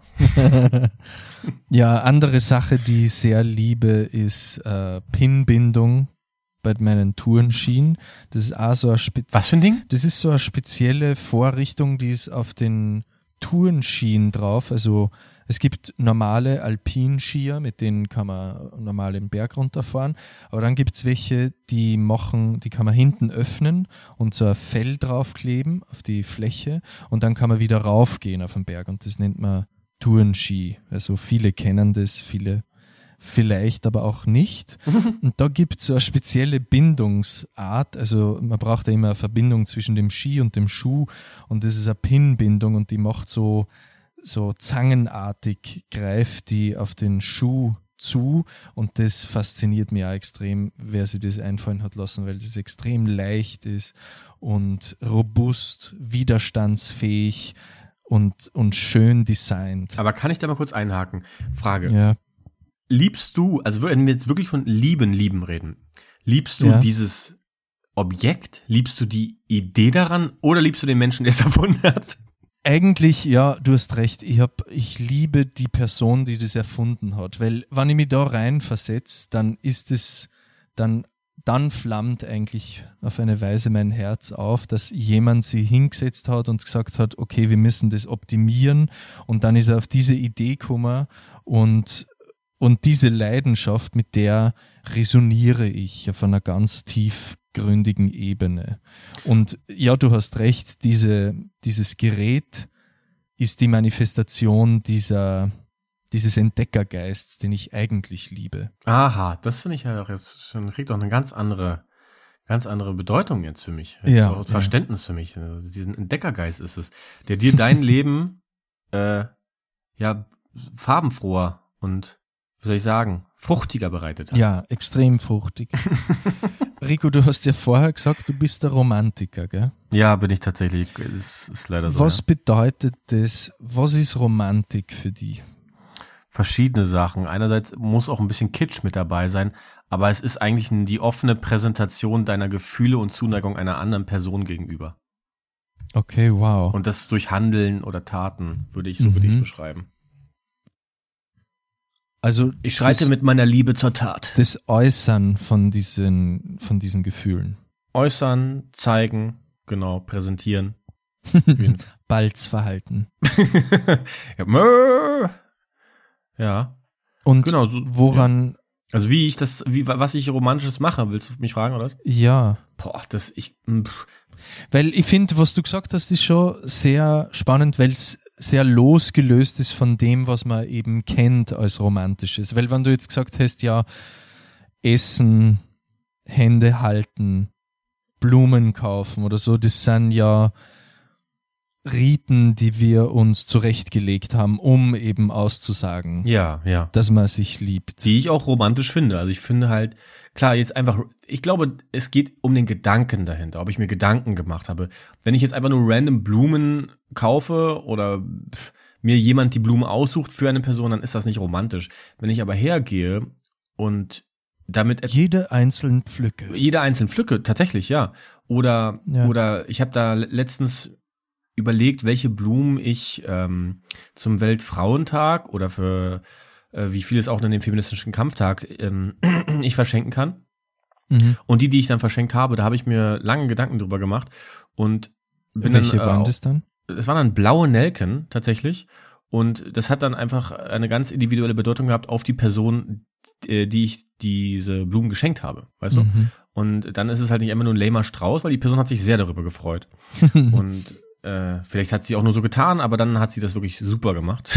Ja, andere Sache, die ich sehr liebe, ist äh, Pinbindung bei meinen Tourenschienen. Das ist auch so eine Spe- Was für ein Ding? Das ist so eine spezielle Vorrichtung, die ist auf den Tourenschienen drauf. Also es gibt normale Alpinskier, mit denen kann man normal den Berg runterfahren, aber dann gibt es welche, die machen, die kann man hinten öffnen und so ein Fell draufkleben auf die Fläche und dann kann man wieder raufgehen auf den Berg und das nennt man Tourenski. Also viele kennen das, viele vielleicht aber auch nicht. Und da gibt es so eine spezielle Bindungsart, also man braucht ja immer eine Verbindung zwischen dem Ski und dem Schuh und das ist eine Pin-Bindung und die macht so so zangenartig, greift die auf den Schuh zu und das fasziniert mich auch extrem, wer sich das einfallen hat lassen, weil das extrem leicht ist und robust, widerstandsfähig und, und schön designt. Aber kann ich da mal kurz einhaken? Frage. Ja. Liebst du, also wenn wir jetzt wirklich von lieben, lieben reden, liebst du ja. dieses Objekt, liebst du die Idee daran oder liebst du den Menschen, der es erfunden hat? Eigentlich, ja, du hast recht. Ich hab, ich liebe die Person, die das erfunden hat, weil wenn ich mich da reinversetze, dann ist es, dann, dann flammt eigentlich auf eine Weise mein Herz auf, dass jemand sich hingesetzt hat und gesagt hat, okay, wir müssen das optimieren und dann ist er auf diese Idee gekommen und, und diese Leidenschaft, mit der resoniere ich auf einer ganz tiefgründigen Ebene. Und ja, du hast recht, diese, dieses Gerät ist die Manifestation dieser, dieses Entdeckergeists, den ich eigentlich liebe. Aha, das finde ich ja auch jetzt schon, kriegt auch eine ganz andere, ganz andere Bedeutung jetzt für mich. Jetzt ja, auch Verständnis ja. für mich. Diesen Entdeckergeist ist es, der dir dein Leben, äh, ja, farbenfroher und, wie soll ich sagen, fruchtiger bereitet hat. Ja, extrem fruchtig. Rico, du hast ja vorher gesagt, du bist der Romantiker, gell? Ja, bin ich tatsächlich. Das ist leider so. Was ja. bedeutet das? Was ist Romantik für dich? Verschiedene Sachen. Einerseits muss auch ein bisschen Kitsch mit dabei sein, aber es ist eigentlich die offene Präsentation deiner Gefühle und Zuneigung einer anderen Person gegenüber. Okay, wow. Und das durch Handeln oder Taten, würde ich, so mhm. würde ich es beschreiben. Also Ich schreite das, mit meiner Liebe zur Tat. das Äußern von diesen, von diesen Gefühlen. Äußern, zeigen, genau, präsentieren. Balzverhalten. ja, mö. ja, Und genau. So, woran, also wie ich das, wie was ich Romantisches mache, willst du mich fragen oder was? ja. Boah, das ich. Pff. Weil ich finde, was du gesagt hast, ist schon sehr spannend, weil es sehr losgelöst ist von dem, was man eben kennt als Romantisches. Weil wenn du jetzt gesagt hast, ja, Essen, Hände halten, Blumen kaufen oder so, das sind ja Riten, die wir uns zurechtgelegt haben, um eben auszusagen, Ja, ja. dass man sich liebt. Die ich auch romantisch finde. Also ich finde halt, klar, jetzt einfach, ich glaube, es geht um den Gedanken dahinter, ob ich mir Gedanken gemacht habe. Wenn ich jetzt einfach nur random Blumen kaufe oder pff, mir jemand die Blumen aussucht für eine Person, dann ist das nicht romantisch. Wenn ich aber hergehe und damit Jede einzelne Pflücke. jeder einzeln pflücke, tatsächlich, ja. Oder, Ja. oder ich habe da letztens überlegt, welche Blumen ich ähm, zum Weltfrauentag oder für äh, wie viel es auch in dem feministischen Kampftag ähm, ich verschenken kann. Mhm. Und die, die ich dann verschenkt habe, da habe ich mir lange Gedanken drüber gemacht und bin Welche dann, äh, waren auch- das dann? es waren dann blaue Nelken tatsächlich und das hat dann einfach eine ganz individuelle Bedeutung gehabt auf die Person, äh, die ich diese Blumen geschenkt habe, weißt du? Mhm. Und dann ist es halt nicht einfach nur ein lamer Strauß, weil die Person hat sich sehr darüber gefreut. Und äh, vielleicht hat sie auch nur so getan, aber dann hat sie das wirklich super gemacht.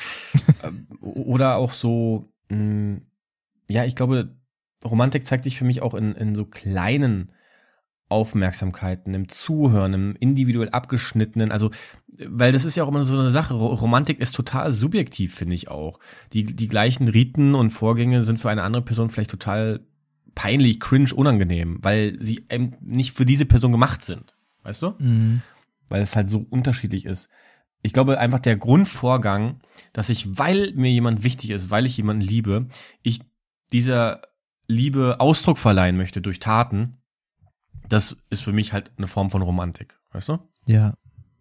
Oder auch so, mh, ja, ich glaube, Romantik zeigt sich für mich auch in, in so kleinen Aufmerksamkeiten, im Zuhören, im individuell abgeschnittenen, also, weil das ist ja auch immer so eine Sache, Ro- Romantik ist total subjektiv, finde ich auch. Die, die gleichen Riten und Vorgänge sind für eine andere Person vielleicht total peinlich, cringe, unangenehm, weil sie eben nicht für diese Person gemacht sind, weißt du? Mhm. Weil es halt so unterschiedlich ist. Ich glaube einfach der Grundvorgang, dass ich, weil mir jemand wichtig ist, weil ich jemanden liebe, ich dieser Liebe Ausdruck verleihen möchte durch Taten, das ist für mich halt eine Form von Romantik, weißt du? Ja.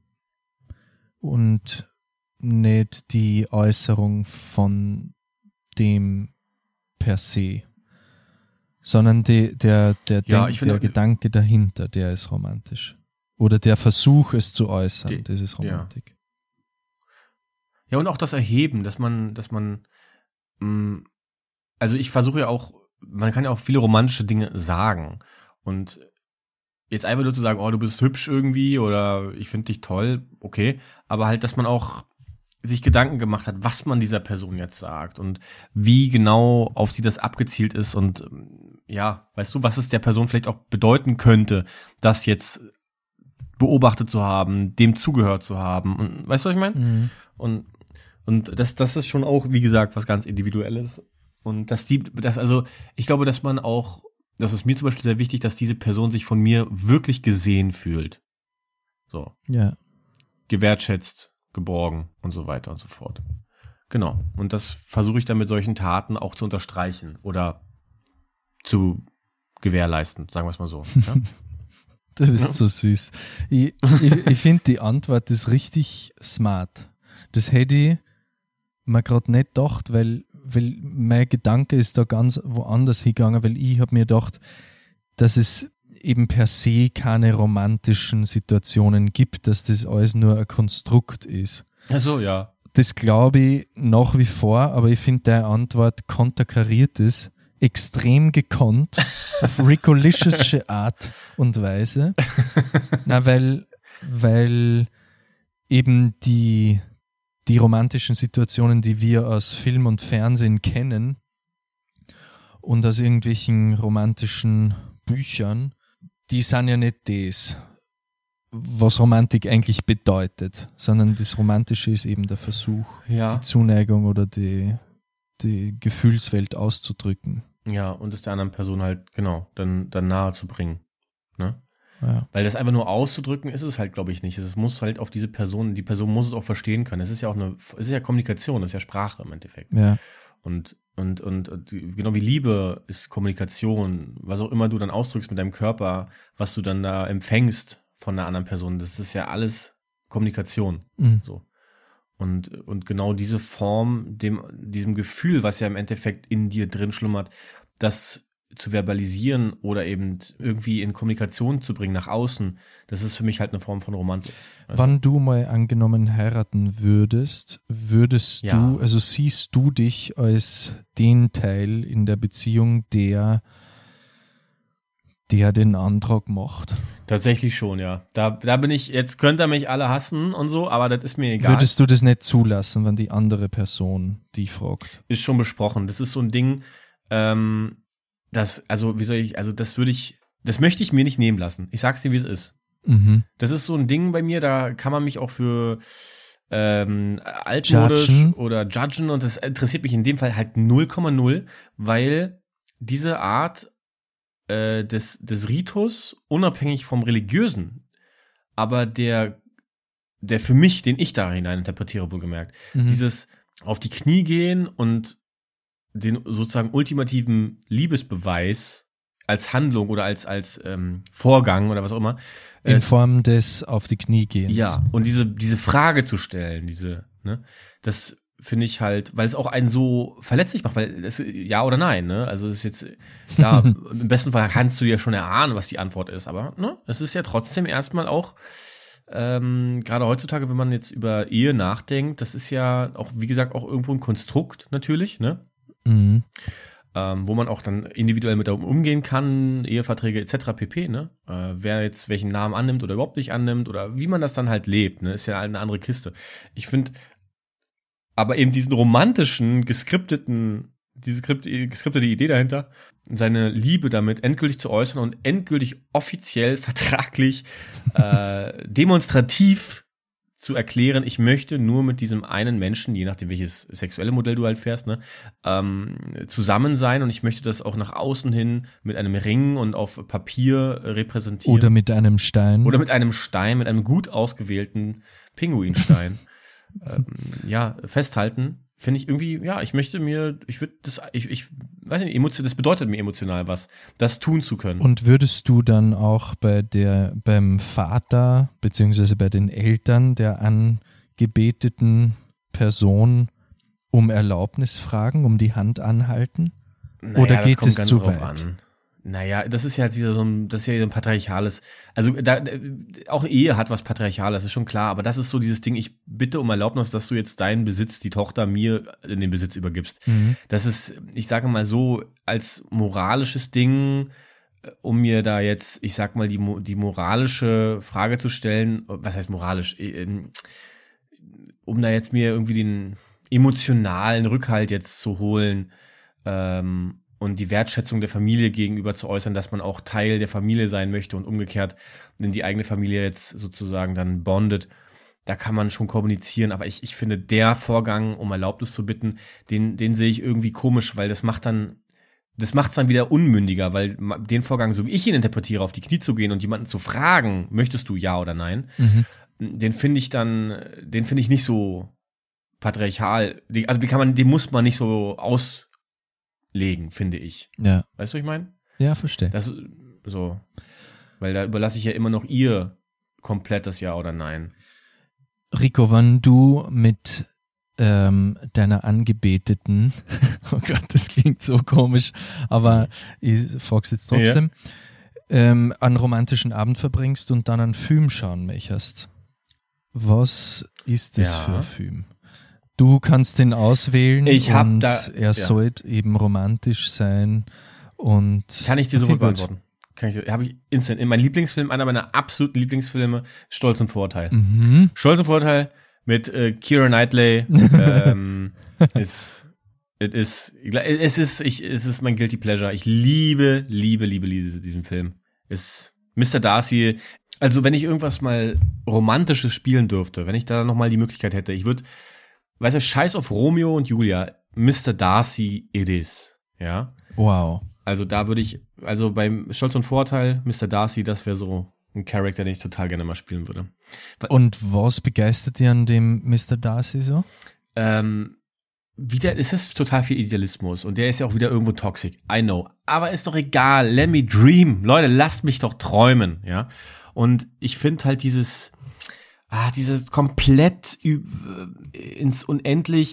Und nicht die Äußerung von dem per se, sondern die, der, der, Ja, Denk, ich finde- der Gedanke dahinter, der ist romantisch. Oder der Versuch, es zu äußern, Die- das ist Romantik. Ja, und auch das Erheben, dass man, dass man, mh, also ich versuche ja auch, man kann ja auch viele romantische Dinge sagen und jetzt einfach nur zu sagen, oh, du bist hübsch irgendwie oder ich finde dich toll, okay, aber halt, dass man auch sich Gedanken gemacht hat, was man dieser Person jetzt sagt und wie genau auf sie das abgezielt ist und ähm, ja, weißt du, was es der Person vielleicht auch bedeuten könnte, das jetzt beobachtet zu haben, dem zugehört zu haben und weißt du, was ich meine? Mhm. Und, und das, das ist schon auch, wie gesagt, was ganz Individuelles. Und dass die, das, also, ich glaube, dass man auch, das ist mir zum Beispiel sehr wichtig, dass diese Person sich von mir wirklich gesehen fühlt. So. Ja. Gewertschätzt, geborgen und so weiter und so fort. Genau. Und das versuche ich dann mit solchen Taten auch zu unterstreichen oder zu gewährleisten, sagen wir es mal so. Ja? Du bist Ja. so süß. Ich, ich, ich finde, die Antwort ist richtig smart. Das hätte ich mir gerade nicht gedacht, weil, weil mein Gedanke ist da ganz woanders hingegangen, weil ich habe mir gedacht, dass es eben per se keine romantischen Situationen gibt, dass das alles nur ein Konstrukt ist. Ach so, ja. Das glaube ich nach wie vor, aber ich finde, deine Antwort konterkariert ist extrem gekonnt, auf Ricolicious Art und Weise. Na, weil, weil eben die, die romantischen Situationen, die wir aus Film und Fernsehen kennen und aus irgendwelchen romantischen Büchern, die sind ja nicht das, was Romantik eigentlich bedeutet, sondern das Romantische ist eben der Versuch, Ja. die Zuneigung oder die, die Gefühlswelt auszudrücken. Ja, und es der anderen Person halt, genau, dann, dann nahe zu bringen. Ne? Ja. Weil das einfach nur auszudrücken ist es halt, glaube ich, nicht. Es muss halt auf diese Person, die Person muss es auch verstehen können. Es ist ja auch eine, es ist ja Kommunikation, es ist ja Sprache im Endeffekt. Ja. Und, und, und, und genau wie Liebe ist Kommunikation, was auch immer du dann ausdrückst mit deinem Körper, was du dann da empfängst von einer anderen Person, das ist ja alles Kommunikation. Mhm. So. Und, und genau diese Form, dem, diesem Gefühl, was ja im Endeffekt in dir drin schlummert, das zu verbalisieren oder eben irgendwie in Kommunikation zu bringen nach außen, das ist für mich halt eine Form von Romantik. Weißt Wann du mal angenommen heiraten würdest, würdest Ja. du, also siehst du dich als den Teil in der Beziehung, der, der den Antrag macht? Tatsächlich schon, ja. Da, da bin ich, jetzt könnt ihr mich alle hassen und so, aber das ist mir egal. Würdest du das nicht zulassen, wenn die andere Person dich fragt? Ist schon besprochen. Das ist so ein Ding, ähm, das, also, wie soll ich, also, das würde ich, das möchte ich mir nicht nehmen lassen. Ich sag's dir, wie es ist. Mhm. Das ist so ein Ding bei mir, da kann man mich auch für ähm, altmodisch Judgen. oder judgen und das interessiert mich in dem Fall halt null Komma null, weil diese Art äh, des, des Ritus, unabhängig vom Religiösen, aber der, der für mich, den ich da hinein interpretiere, wohlgemerkt, Mhm. dieses auf die Knie gehen und den sozusagen ultimativen Liebesbeweis als Handlung oder als, als ähm, Vorgang oder was auch immer. In Äh, Form des auf die Knie gehens. ja, und diese, diese Frage zu stellen, diese, ne, das finde ich halt, weil es auch einen so verletzlich macht, weil es ja oder nein, ne, also es ist jetzt, klar, im besten Fall kannst du ja schon erahnen, was die Antwort ist, aber, ne, es ist ja trotzdem erstmal auch, ähm, gerade heutzutage, wenn man jetzt über Ehe nachdenkt, das ist ja auch, wie gesagt, auch irgendwo ein Konstrukt natürlich, ne, Mhm. ähm, wo man auch dann individuell mit darum umgehen kann, Eheverträge et cetera pp, ne? Äh, wer jetzt welchen Namen annimmt oder überhaupt nicht annimmt oder wie man das dann halt lebt, ne? Ist ja eine andere Kiste. Ich finde aber eben diesen romantischen, geskripteten, diese skript- geskriptete Idee dahinter, seine Liebe damit endgültig zu äußern und endgültig offiziell, vertraglich, äh, demonstrativ zu erklären, ich möchte nur mit diesem einen Menschen, je nachdem welches sexuelle Modell du halt fährst, ne, ähm, zusammen sein und ich möchte das auch nach außen hin mit einem Ring und auf Papier repräsentieren. Oder mit einem Stein. Oder mit einem Stein, mit einem gut ausgewählten Pinguinstein. ähm, ja, festhalten. Finde ich irgendwie, ja, ich möchte mir, ich würde das, ich, ich weiß nicht, emotion, das bedeutet mir emotional was, das tun zu können. Und würdest du dann auch bei der, beim Vater beziehungsweise bei den Eltern der angebeteten Person um Erlaubnis fragen, um die Hand anhalten? Naja, Oder das geht kommt es ganz zu drauf weit? an. Naja, das ist ja jetzt wieder so ein, das ist ja wieder ein patriarchales, also da, auch Ehe hat was Patriarchales, ist schon klar, aber das ist so dieses Ding, ich bitte um Erlaubnis, dass du jetzt deinen Besitz, die Tochter mir in den Besitz übergibst. Mhm. Das ist, ich sage mal so, als moralisches Ding, um mir da jetzt, ich sag mal, die, mo- die moralische Frage zu stellen, was heißt moralisch, Ähm, um da jetzt mir irgendwie den emotionalen Rückhalt jetzt zu holen, ähm, und die Wertschätzung der Familie gegenüber zu äußern, dass man auch Teil der Familie sein möchte und umgekehrt, wenn die eigene Familie jetzt sozusagen dann bondet, da kann man schon kommunizieren, aber ich, ich finde, der Vorgang, um Erlaubnis zu bitten, den, den sehe ich irgendwie komisch, weil das macht dann, das macht es dann wieder unmündiger, weil ma- den Vorgang, so wie ich ihn interpretiere, auf die Knie zu gehen und jemanden zu fragen, möchtest du ja oder nein, Mhm. den finde ich dann, den finde ich nicht so patriarchal, Die- also wie kann man, den muss man nicht so auslegen, finde ich. Ja, Weißt du, was ich meine? ja, verstehe. Das so, weil da überlasse ich ja immer noch ihr komplett das Ja oder Nein. Rico, wenn du mit ähm, deiner Angebeteten, oh Gott, das klingt so komisch, aber ich frag's jetzt trotzdem, ähm, einen romantischen Abend verbringst und dann einen Film schauen möchtest, was ist das Ja. für ein Film? Du kannst den auswählen Ich hab und da- er ja. sollte eben romantisch sein und Kann ich dir Okay, sofort gut. beantworten. Kann ich, habe ich instant. In meinem Lieblingsfilm, einer meiner absoluten Lieblingsfilme, Stolz und Vorurteil. Mhm. Stolz und Vorurteil mit äh, Keira Knightley ähm, ist, it is, es ist, ich, es ist mein Guilty Pleasure. Ich liebe, liebe, liebe, liebe diesen Film. Ist Mister Darcy. Also wenn ich irgendwas mal Romantisches spielen dürfte, wenn ich da nochmal die Möglichkeit hätte, ich würde, weißt du, scheiß auf Romeo und Julia, Mister Darcy it is. Ja. Wow. Also da würde ich, also beim Stolz und Vorurteil, Mister Darcy, das wäre so ein Charakter, den ich total gerne mal spielen würde. Und was begeistert dir an dem Mister Darcy so? Ähm, wieder, es ist total viel Idealismus und der ist ja auch wieder irgendwo toxic. I know. Aber ist doch egal. Let me dream. Leute, lasst mich doch träumen, ja. Und ich finde halt dieses, ah, diese komplett üb- ins unendlich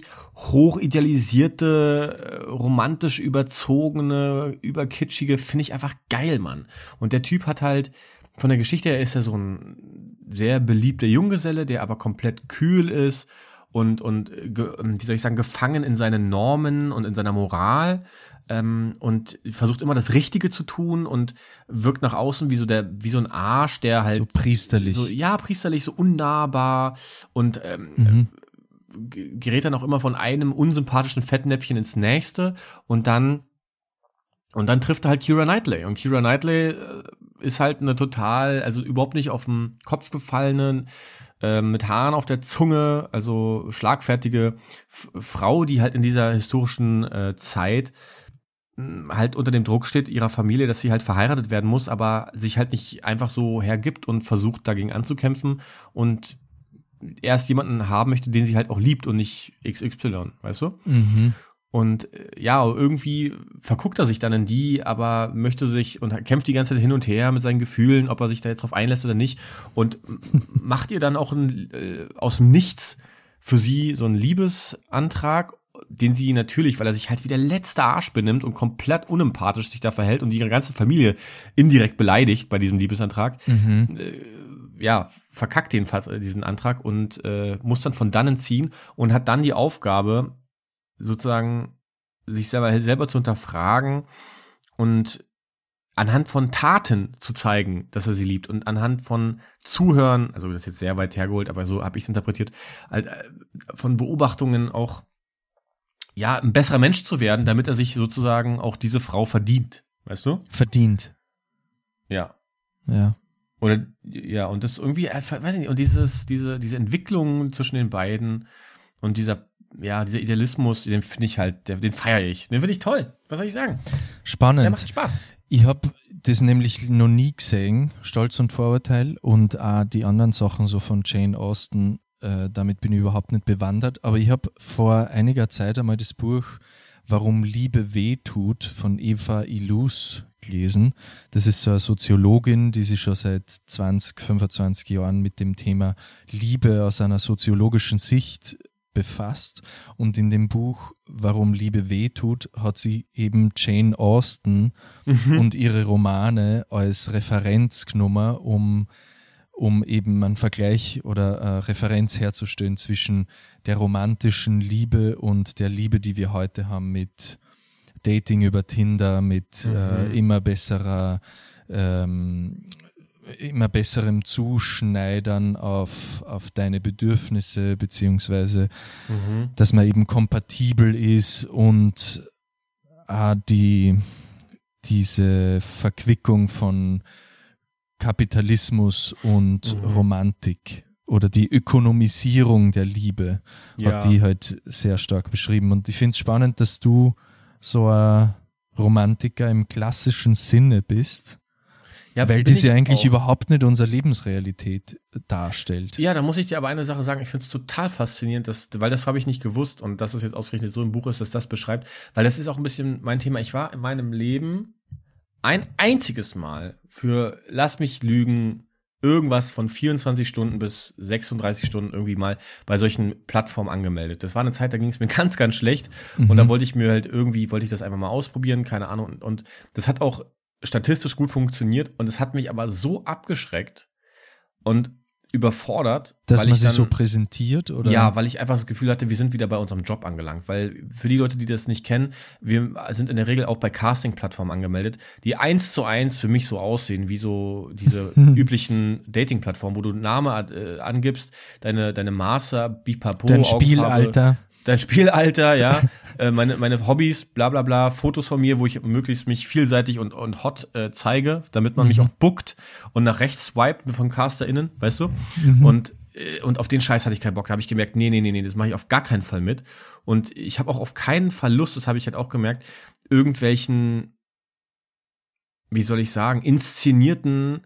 hochidealisierte, romantisch überzogene, überkitschige, finde ich einfach geil, Mann. Und der Typ hat halt, von der Geschichte her ist er so ein sehr beliebter Junggeselle, der aber komplett kühl ist und, und wie soll ich sagen, gefangen in seinen Normen und in seiner Moral. Ähm, und versucht immer das Richtige zu tun und wirkt nach außen wie so der, wie so ein Arsch, der halt so priesterlich, so, ja, priesterlich, so unnahbar und ähm, mhm. gerät dann auch immer von einem unsympathischen Fettnäpfchen ins nächste und dann und dann trifft er halt Keira Knightley und Keira Knightley äh, ist halt eine total, also überhaupt nicht auf den Kopf gefallene, äh, mit Haaren auf der Zunge, also schlagfertige F- Frau, die halt in dieser historischen äh, Zeit halt unter dem Druck steht ihrer Familie, dass sie halt verheiratet werden muss, aber sich halt nicht einfach so hergibt und versucht dagegen anzukämpfen und erst jemanden haben möchte, den sie halt auch liebt und nicht X Y, weißt du? Mhm. Und ja, irgendwie verguckt er sich dann in die, aber möchte sich und kämpft die ganze Zeit hin und her mit seinen Gefühlen, ob er sich da jetzt drauf einlässt oder nicht und macht ihr dann auch ein, äh, aus dem Nichts für sie so einen Liebesantrag, den sie natürlich, weil er sich halt wie der letzte Arsch benimmt und komplett unempathisch sich da verhält und die ganze Familie indirekt beleidigt bei diesem Liebesantrag, Mhm. äh, ja, verkackt den, diesen Antrag und äh, muss dann von dannen ziehen und hat dann die Aufgabe, sozusagen sich selber, selber zu hinterfragen und anhand von Taten zu zeigen, dass er sie liebt und anhand von Zuhören, also das ist jetzt sehr weit hergeholt, aber so habe ich es interpretiert, halt, von Beobachtungen auch ja, ein besserer Mensch zu werden, damit er sich sozusagen auch diese Frau verdient, weißt du? Verdient. Ja. Ja. Oder, ja, und das irgendwie, äh, weiß ich nicht, und dieses, diese, diese Entwicklung zwischen den beiden und dieser, ja, dieser Idealismus, den finde ich halt, den feiere ich. Den finde ich toll. Was soll ich sagen? Spannend. Der macht Spaß. Ich habe das nämlich noch nie gesehen, Stolz und Vorurteil, und auch die anderen Sachen so von Jane Austen. Äh, damit bin ich überhaupt nicht bewandert, aber ich habe vor einiger Zeit einmal das Buch Warum Liebe weh tut von Eva Illouz gelesen. Das ist so eine Soziologin, die sich schon seit zwanzig, fünfundzwanzig Jahren mit dem Thema Liebe aus einer soziologischen Sicht befasst. Und in dem Buch Warum Liebe weh tut, hat sie eben Jane Austen mhm. und ihre Romane als Referenz genommen, um um eben einen Vergleich oder eine Referenz herzustellen zwischen der romantischen Liebe und der Liebe, die wir heute haben mit Dating über Tinder, mit mhm. äh, immer besserer, ähm, immer besserem Zuschneidern auf, auf deine Bedürfnisse, beziehungsweise mhm. dass man eben kompatibel ist und äh, die, diese Verquickung von Kapitalismus und mhm. Romantik oder die Ökonomisierung der Liebe ja. hat die halt sehr stark beschrieben. Und ich finde es spannend, dass du so ein Romantiker im klassischen Sinne bist, ja, weil das ja eigentlich auch überhaupt nicht unsere Lebensrealität darstellt. Ja, da muss ich dir aber eine Sache sagen, ich finde es total faszinierend, dass, weil das habe ich nicht gewusst und dass es jetzt ausgerechnet so im Buch ist, dass das beschreibt, weil das ist auch ein bisschen mein Thema. Ich war in meinem Leben ein einziges Mal für, lass mich lügen, irgendwas von vierundzwanzig Stunden bis sechsunddreißig Stunden irgendwie mal bei solchen Plattformen angemeldet. Das war eine Zeit, da ging es mir ganz, ganz schlecht. Mhm. Und da wollte ich mir halt irgendwie, wollte ich das einfach mal ausprobieren, keine Ahnung. Und, und das hat auch statistisch gut funktioniert. Und es hat mich aber so abgeschreckt und überfordert. Dass weil man ich sie dann, so präsentiert, oder? Ja, weil ich einfach das Gefühl hatte, wir sind wieder bei unserem Job angelangt. Weil für die Leute, die das nicht kennen, wir sind in der Regel auch bei Casting-Plattformen angemeldet, die eins zu eins für mich so aussehen, wie so diese üblichen Dating-Plattformen, wo du einen Namen äh, angibst, deine, deine Maße, Bipapo, dein Spielalter. Dein Spielalter, ja, äh, meine, meine Hobbys, bla bla bla, Fotos von mir, wo ich möglichst mich vielseitig und, und hot äh, zeige, damit man mhm. mich auch bookt und nach rechts swiped von CasterInnen, weißt du? Mhm. Und, äh, und auf den Scheiß hatte ich keinen Bock. Da habe ich gemerkt, nee, nee, nee, nee, das mache ich auf gar keinen Fall mit. Und ich habe auch auf keinen Fall Lust, das habe ich halt auch gemerkt, irgendwelchen, wie soll ich sagen, inszenierten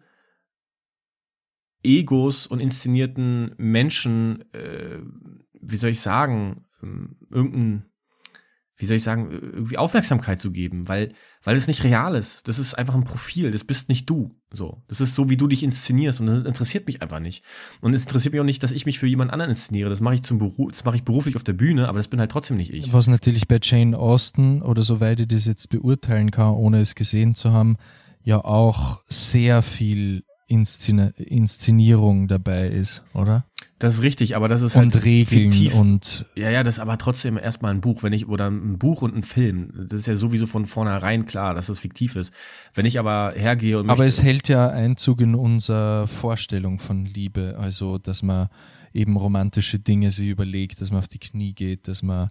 Egos und inszenierten Menschen, äh, wie soll ich sagen, irgendein, wie soll ich sagen, irgendwie Aufmerksamkeit zu geben, weil, weil es nicht real ist. Das ist einfach ein Profil, das bist nicht du. So, das ist so, wie du dich inszenierst und das interessiert mich einfach nicht. Und es interessiert mich auch nicht, dass ich mich für jemand anderen inszeniere. Das mache ich zum Beruf, das mache ich beruflich auf der Bühne, aber das bin halt trotzdem nicht ich. Was natürlich bei Jane Austen oder soweit ich das jetzt beurteilen kann, ohne es gesehen zu haben, ja auch sehr viel Inszene, Inszenierung dabei ist, oder? Das ist richtig, aber das ist und halt Regeln fiktiv. Und ja, ja, das ist aber trotzdem erstmal ein Buch, wenn ich oder ein Buch und ein Film. Das ist ja sowieso von vornherein klar, dass das fiktiv ist. Wenn ich aber hergehe und aber möchte, es hält ja Einzug in unsere Vorstellung von Liebe, also dass man eben romantische Dinge sich überlegt, dass man auf die Knie geht, dass man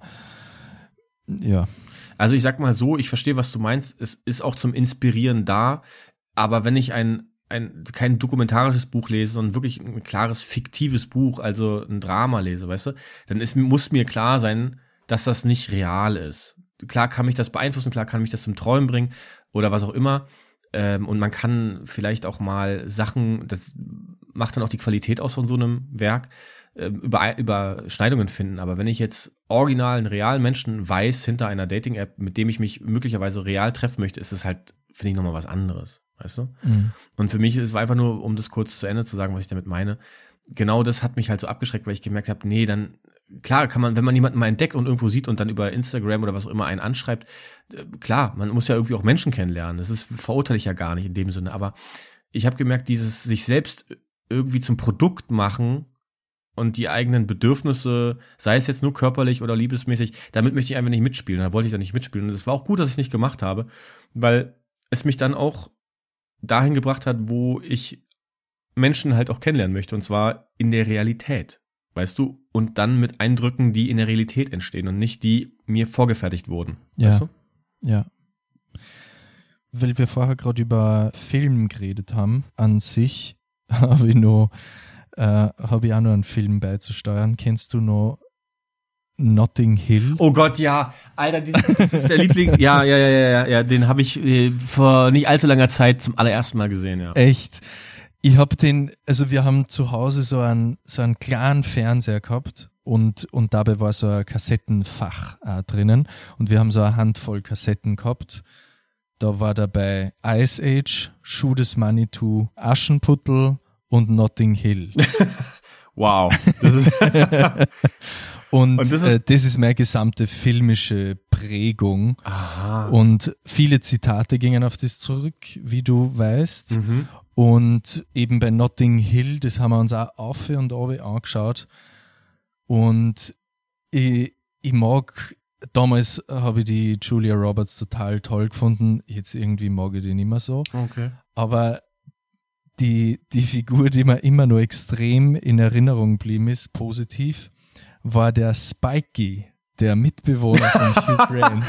ja. Also ich sag mal so, ich verstehe, was du meinst. Es ist auch zum Inspirieren da, aber wenn ich ein ein kein dokumentarisches Buch lese, sondern wirklich ein klares fiktives Buch, also ein Drama lese, weißt du, dann ist, muss mir klar sein, dass das nicht real ist. Klar kann mich das beeinflussen, klar kann mich das zum Träumen bringen oder was auch immer. Ähm, und man kann vielleicht auch mal Sachen, das macht dann auch die Qualität aus von so einem Werk, äh, über Überschneidungen finden. Aber wenn ich jetzt original einen realen Menschen weiß hinter einer Dating-App, mit dem ich mich möglicherweise real treffen möchte, ist es halt, finde ich, nochmal was anderes. Weißt du? Mhm. Und für mich, es war einfach nur, um das kurz zu Ende zu sagen, was ich damit meine, genau das hat mich halt so abgeschreckt, weil ich gemerkt habe, nee, dann, klar kann man, wenn man jemanden mal entdeckt und irgendwo sieht und dann über Instagram oder was auch immer einen anschreibt, klar, man muss ja irgendwie auch Menschen kennenlernen, das ist, verurteile ich ja gar nicht in dem Sinne, aber ich habe gemerkt, dieses sich selbst irgendwie zum Produkt machen und die eigenen Bedürfnisse, sei es jetzt nur körperlich oder liebesmäßig, damit möchte ich einfach nicht mitspielen, da wollte ich dann nicht mitspielen und es war auch gut, dass ich es nicht gemacht habe, weil es mich dann auch dahin gebracht hat, wo ich Menschen halt auch kennenlernen möchte, und zwar in der Realität, weißt du? Und dann mit Eindrücken, die in der Realität entstehen und nicht die mir vorgefertigt wurden, ja. Weißt du? Ja. Weil wir vorher gerade über Film geredet haben, an sich habe ich noch, äh, habe ich auch noch einen Film beizusteuern. Kennst du noch Notting Hill? Oh Gott, ja, Alter, das, das ist der Liebling. Ja, ja, ja, ja, ja, den habe ich äh, vor nicht allzu langer Zeit zum allerersten Mal gesehen, ja. Echt? Ich habe den, also wir haben zu Hause so einen, so einen kleinen Fernseher gehabt und, und dabei war so ein Kassettenfach äh, drinnen und wir haben so eine Handvoll Kassetten gehabt. Da war dabei Ice Age, Shoot Is Manitou, Aschenputtel und Notting Hill. Wow. Das ist Und, und das, ist äh, das ist meine gesamte filmische Prägung. Aha. Und viele Zitate gingen auf das zurück, wie du weißt. Mhm. Und eben bei Notting Hill, das haben wir uns auch auf und ab angeschaut. Und ich, ich mag, damals habe ich die Julia Roberts total toll gefunden. Jetzt irgendwie mag ich die nicht mehr so. Okay. Aber die, die Figur, die mir immer nur extrem in Erinnerung geblieben ist, positiv, war der Spikey, der Mitbewohner von Hugh Grant.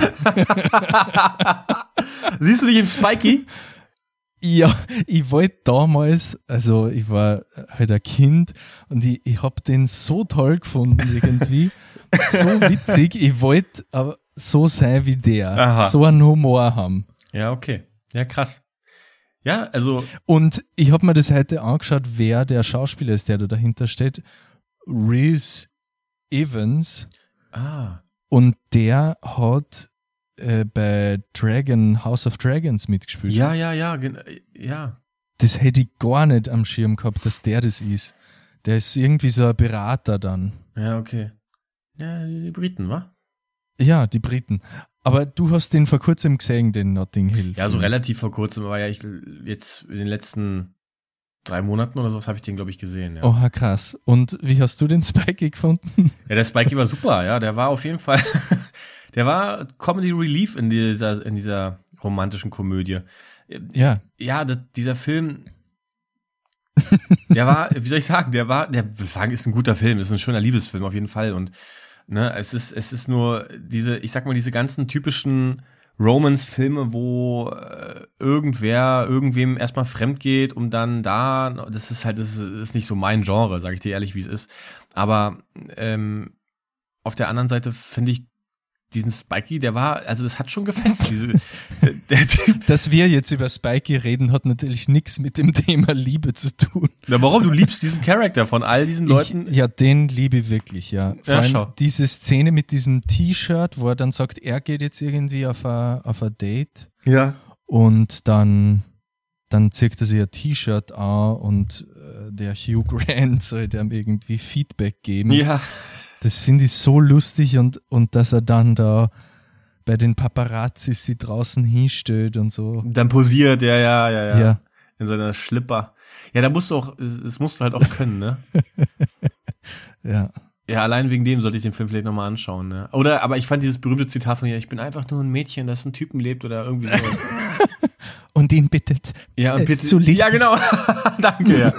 Siehst du dich im Spikey? Ja, ich wollte damals, also ich war halt ein Kind und ich, ich habe den so toll gefunden irgendwie, so witzig, ich wollte aber so sein wie der, Aha. so einen Humor haben. Ja, okay. Ja, krass. Ja, also. Und ich habe mir das heute angeschaut, wer der Schauspieler ist, der da dahinter steht. Rhys Evans. Ah. Und der hat äh, bei Dragon, House of Dragons mitgespielt. Ja, ja, ja, ja. Das hätte ich gar nicht am Schirm gehabt, dass der das ist. Der ist irgendwie so ein Berater dann. Ja, okay. Ja, die Briten, wa? Ja, die Briten. Aber du hast den vor kurzem gesehen, den Notting Hill. Ja, so relativ vor kurzem, aber ja, ich jetzt in den letzten drei Monaten oder sowas habe ich den, glaube ich, gesehen. Ja. Oha, krass. Und wie hast du den Spikey gefunden? Ja, der Spikey war super, ja. Der war auf jeden Fall, der war Comedy Relief in dieser, in dieser romantischen Komödie. Ja. Ja, das, dieser Film, der war, wie soll ich sagen, der war, der ist ein guter Film, ist ein schöner Liebesfilm auf jeden Fall und ne, es ist, es ist nur diese, ich sag mal, diese ganzen typischen Romance-Filme, wo äh, irgendwer irgendwem erstmal fremd geht, um dann da, das ist halt, das ist, das ist nicht so mein Genre, sage ich dir ehrlich, wie es ist. Aber ähm, auf der anderen Seite finde ich diesen Spikey, der war, also das hat schon gefetzt. Diese, der, der Typ. Dass wir jetzt über Spikey reden, hat natürlich nichts mit dem Thema Liebe zu tun. Na, warum? Du liebst diesen Charakter von all diesen Leuten? Ich, ja, den liebe ich wirklich, ja. Vor Ja, allem schau. diese Szene mit diesem T-Shirt, wo er dann sagt, er geht jetzt irgendwie auf ein, auf ein Date Ja. und dann, dann zieht er sich ein T-Shirt an und äh, der Hugh Grant soll ihm irgendwie Feedback geben. Ja. Das finde ich so lustig und, und dass er dann da bei den Paparazzis sie draußen hinstellt und so. Dann posiert, ja, ja, ja, ja. Ja. In seiner Schlipper. Ja, da musst du auch, das musst du halt auch können, ne? Ja. Ja, allein wegen dem sollte ich den Film vielleicht nochmal anschauen, ne? Oder, aber ich fand dieses berühmte Zitat von ihr, ich bin einfach nur ein Mädchen, das ein Typen lebt oder irgendwie so. Und ihn bittet, Ja, und es bitte, zu lieben. ja, genau. Danke, ja.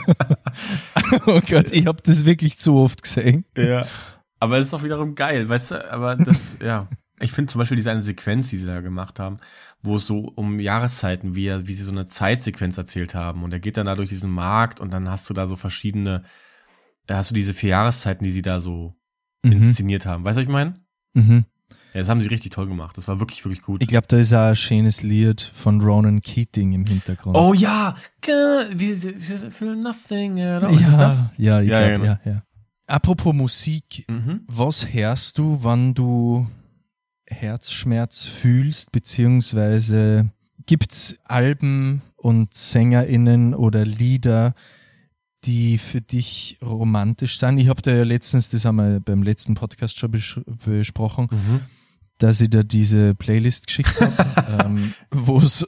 Oh Gott, ich habe das wirklich zu oft gesehen. Ja. Aber es ist auch wiederum geil, weißt du, aber das, ja. Ich finde zum Beispiel diese eine Sequenz, die sie da gemacht haben, wo es so um Jahreszeiten, wie, er- wie sie so eine Zeitsequenz erzählt haben. Und er geht dann da durch diesen Markt und dann hast du da so verschiedene, äh, hast du diese vier Jahreszeiten, die sie da so Mhm. inszeniert haben. Weißt du, was ich meine? Mhm. Ja, das haben sie richtig toll gemacht. Das war wirklich, wirklich gut. Ich glaube, da ist auch ein schönes Lied von Ronan Keating im Hintergrund. Oh ja, G- wie für, für nothing at all. ja, Ist das? ja, ich Ja, glaube, ja, genau. ja, ja. Apropos Musik, Mhm. was hörst du, wann du Herzschmerz fühlst, beziehungsweise gibt's Alben und SängerInnen oder Lieder, die für dich romantisch sind? Ich habe da ja letztens, das haben wir beim letzten Podcast schon besch- besprochen, Mhm. dass ich da diese Playlist geschickt habe, ähm, wo es,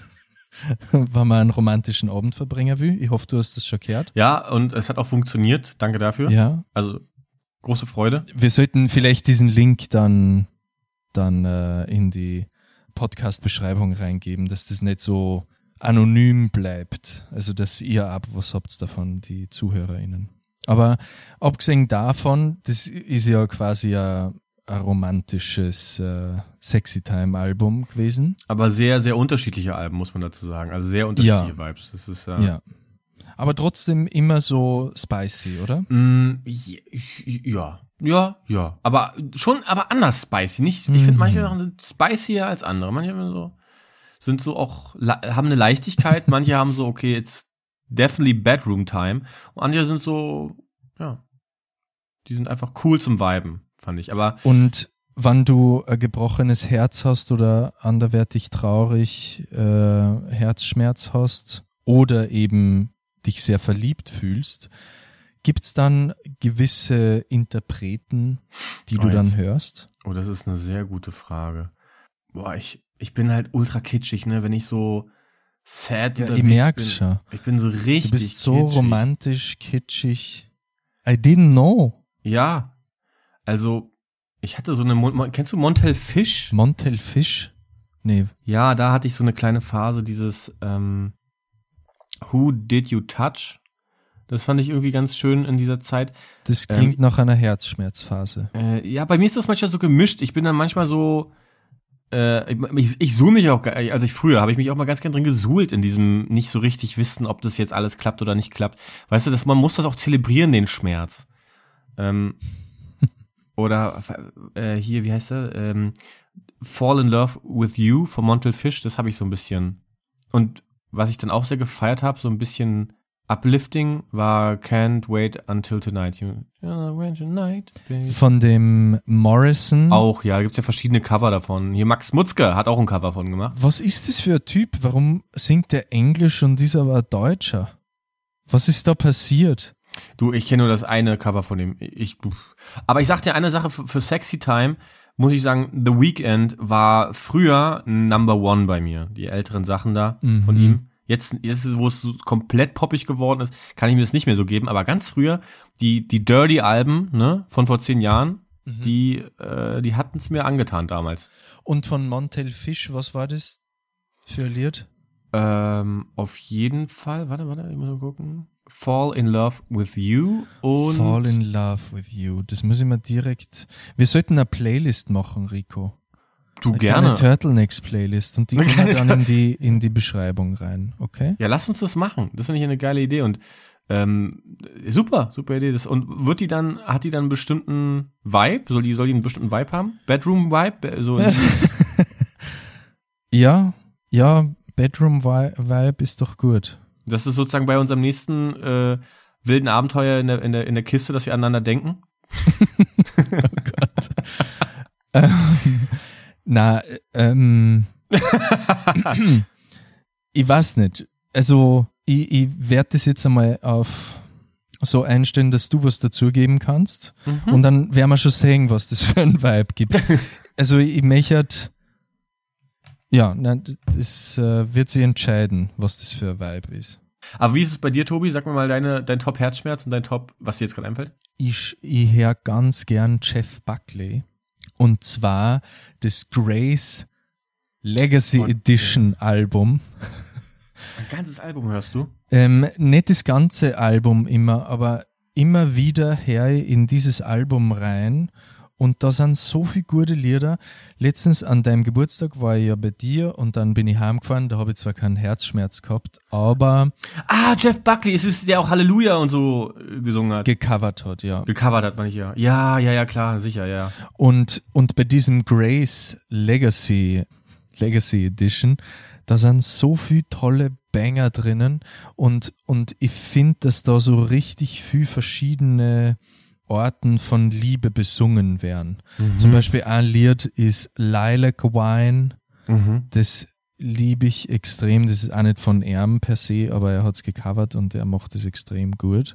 wenn man einen romantischen Abend verbringen will. Ich hoffe, du hast das schon gehört. Ja, und es hat auch funktioniert. Danke dafür. Ja. Also, große Freude. Wir sollten vielleicht diesen Link dann, dann äh, in die Podcast-Beschreibung reingeben, dass das nicht so anonym bleibt. Also, dass ihr ab was habt davon, die ZuhörerInnen. Aber abgesehen davon, das ist ja quasi ein, ein romantisches äh, Sexy-Time-Album gewesen. Aber sehr, sehr unterschiedliche Alben, muss man dazu sagen. Also sehr unterschiedliche Vibes. Das ist, äh, Ja. Aber trotzdem immer so spicy, oder? Mm, ja, ja, ja. Aber schon, aber anders spicy. Nicht, ich finde, Mhm. manche Sachen sind spicier als andere. Manche haben so, sind so auch, la- haben eine Leichtigkeit. Manche haben so, okay, it's definitely bedroom time. Und andere sind so, ja, die sind einfach cool zum Viben, fand ich. Aber Und wann du ein gebrochenes Herz hast oder anderweitig traurig äh, Herzschmerz hast oder eben dich sehr verliebt fühlst, gibt's dann gewisse Interpreten, die Oh, du dann jetzt- hörst? Oh, das ist eine sehr gute Frage. Boah, ich, ich bin halt ultra kitschig, ne, wenn ich so sad Ja, ich unterwegs merk's bin. schon. Ich bin so richtig Du bist so kitschig. romantisch, kitschig. I didn't know. Ja, also ich hatte so eine, Mon Mon kennst du Montel Fish? Montel Fish? Nee. Ja, da hatte ich so eine kleine Phase, dieses ähm, Who Did You Touch? Das fand ich irgendwie ganz schön in dieser Zeit. Das klingt nach einer Herzschmerzphase. Äh, ja, bei mir ist das manchmal so gemischt. Ich bin dann manchmal so, äh, ich, ich suhle mich auch, ge- also ich früher habe ich mich auch mal ganz gern drin gesuhlt in diesem nicht so richtig wissen, ob das jetzt alles klappt oder nicht klappt. Weißt du, dass man muss das auch zelebrieren, den Schmerz. Ähm, oder äh, hier, wie heißt er? Ähm, Fall in Love with You von Montel Fish, das habe ich so ein bisschen. Und was ich dann auch sehr gefeiert habe, so ein bisschen uplifting, war Can't Wait Until Tonight. You, yeah, when tonight, baby. Von dem Morrison. Auch, ja, da gibt's ja verschiedene Cover davon. Hier Max Mutzke hat auch ein Cover von gemacht. Was ist das für ein Typ? Warum singt der Englisch und ist aber ein Deutscher? Was ist da passiert? Du, ich kenne nur das eine Cover von dem. Ich, aber ich sag dir eine Sache, für, für Sexy Time muss ich sagen, The Weeknd war früher Number One bei mir. Die älteren Sachen da Mhm. von ihm. Jetzt, jetzt, wo es so komplett poppig geworden ist, kann ich mir das nicht mehr so geben. Aber ganz früher, die, die Dirty-Alben, ne, von vor zehn Jahren, Mhm. die, äh, die hatten es mir angetan damals. Und von Montel Fish, was war das für ein Lied? Ähm, auf jeden Fall, warte, warte, ich muss mal gucken. Fall in Love with You und Fall in Love with You. Das muss ich mir direkt. Wir sollten eine Playlist machen, Rico. du Eine gerne. kleine Turtlenecks-Playlist und die Eine kommen wir kleine dann in die, in die Beschreibung rein, okay? Ja, lass uns das machen. Das finde ich eine geile Idee. Und Ähm, super, super Idee. Das, und wird die dann, hat die dann einen bestimmten Vibe? Soll die, soll die einen bestimmten Vibe haben? Bedroom-Vibe? So ja, ja, Bedroom-Vibe ist doch gut. Das ist sozusagen bei unserem nächsten äh, wilden Abenteuer in der, in der, in der Kiste, dass wir aneinander denken. Oh Gott. ähm, na, ähm, ich weiß nicht. Also, ich, ich werde das jetzt einmal auf so einstellen, dass du was dazugeben kannst. Mhm. Und dann werden wir schon sehen, was das für ein Vibe gibt. Also, ich möchte, ja, na, das äh, wird sich entscheiden, was das für ein Vibe ist. Aber wie ist es bei dir, Tobi? Sag mir mal deine, dein Top-Herzschmerz und dein Top, was dir jetzt gerade einfällt. Ich, ich höre ganz gern Jeff Buckley. Und zwar das Grace Legacy und, Edition ja. Album. Ein ganzes Album hörst du? Ähm, nicht das ganze Album immer, aber immer wieder höre ich in dieses Album rein. Und da sind so viele gute Lieder. Letztens an deinem Geburtstag war ich ja bei dir und dann bin ich heimgefahren. Da habe ich zwar keinen Herzschmerz gehabt, aber... Ah, Jeff Buckley, es ist der auch Halleluja und so gesungen hat. Gecovert hat, ja. Gecovert hat man nicht, ja. Ja, ja, ja, klar, sicher, ja. Und, und bei diesem Grace Legacy, Legacy Edition, da sind so viele tolle Banger drinnen und, und ich finde, dass da so richtig viel verschiedene Orten von Liebe besungen werden. Mhm. Zum Beispiel ein Lied ist Lilac Wine. Mhm. Das liebe ich extrem. Das ist auch nicht von ihm per se, aber er hat es gecovert und er macht es extrem gut.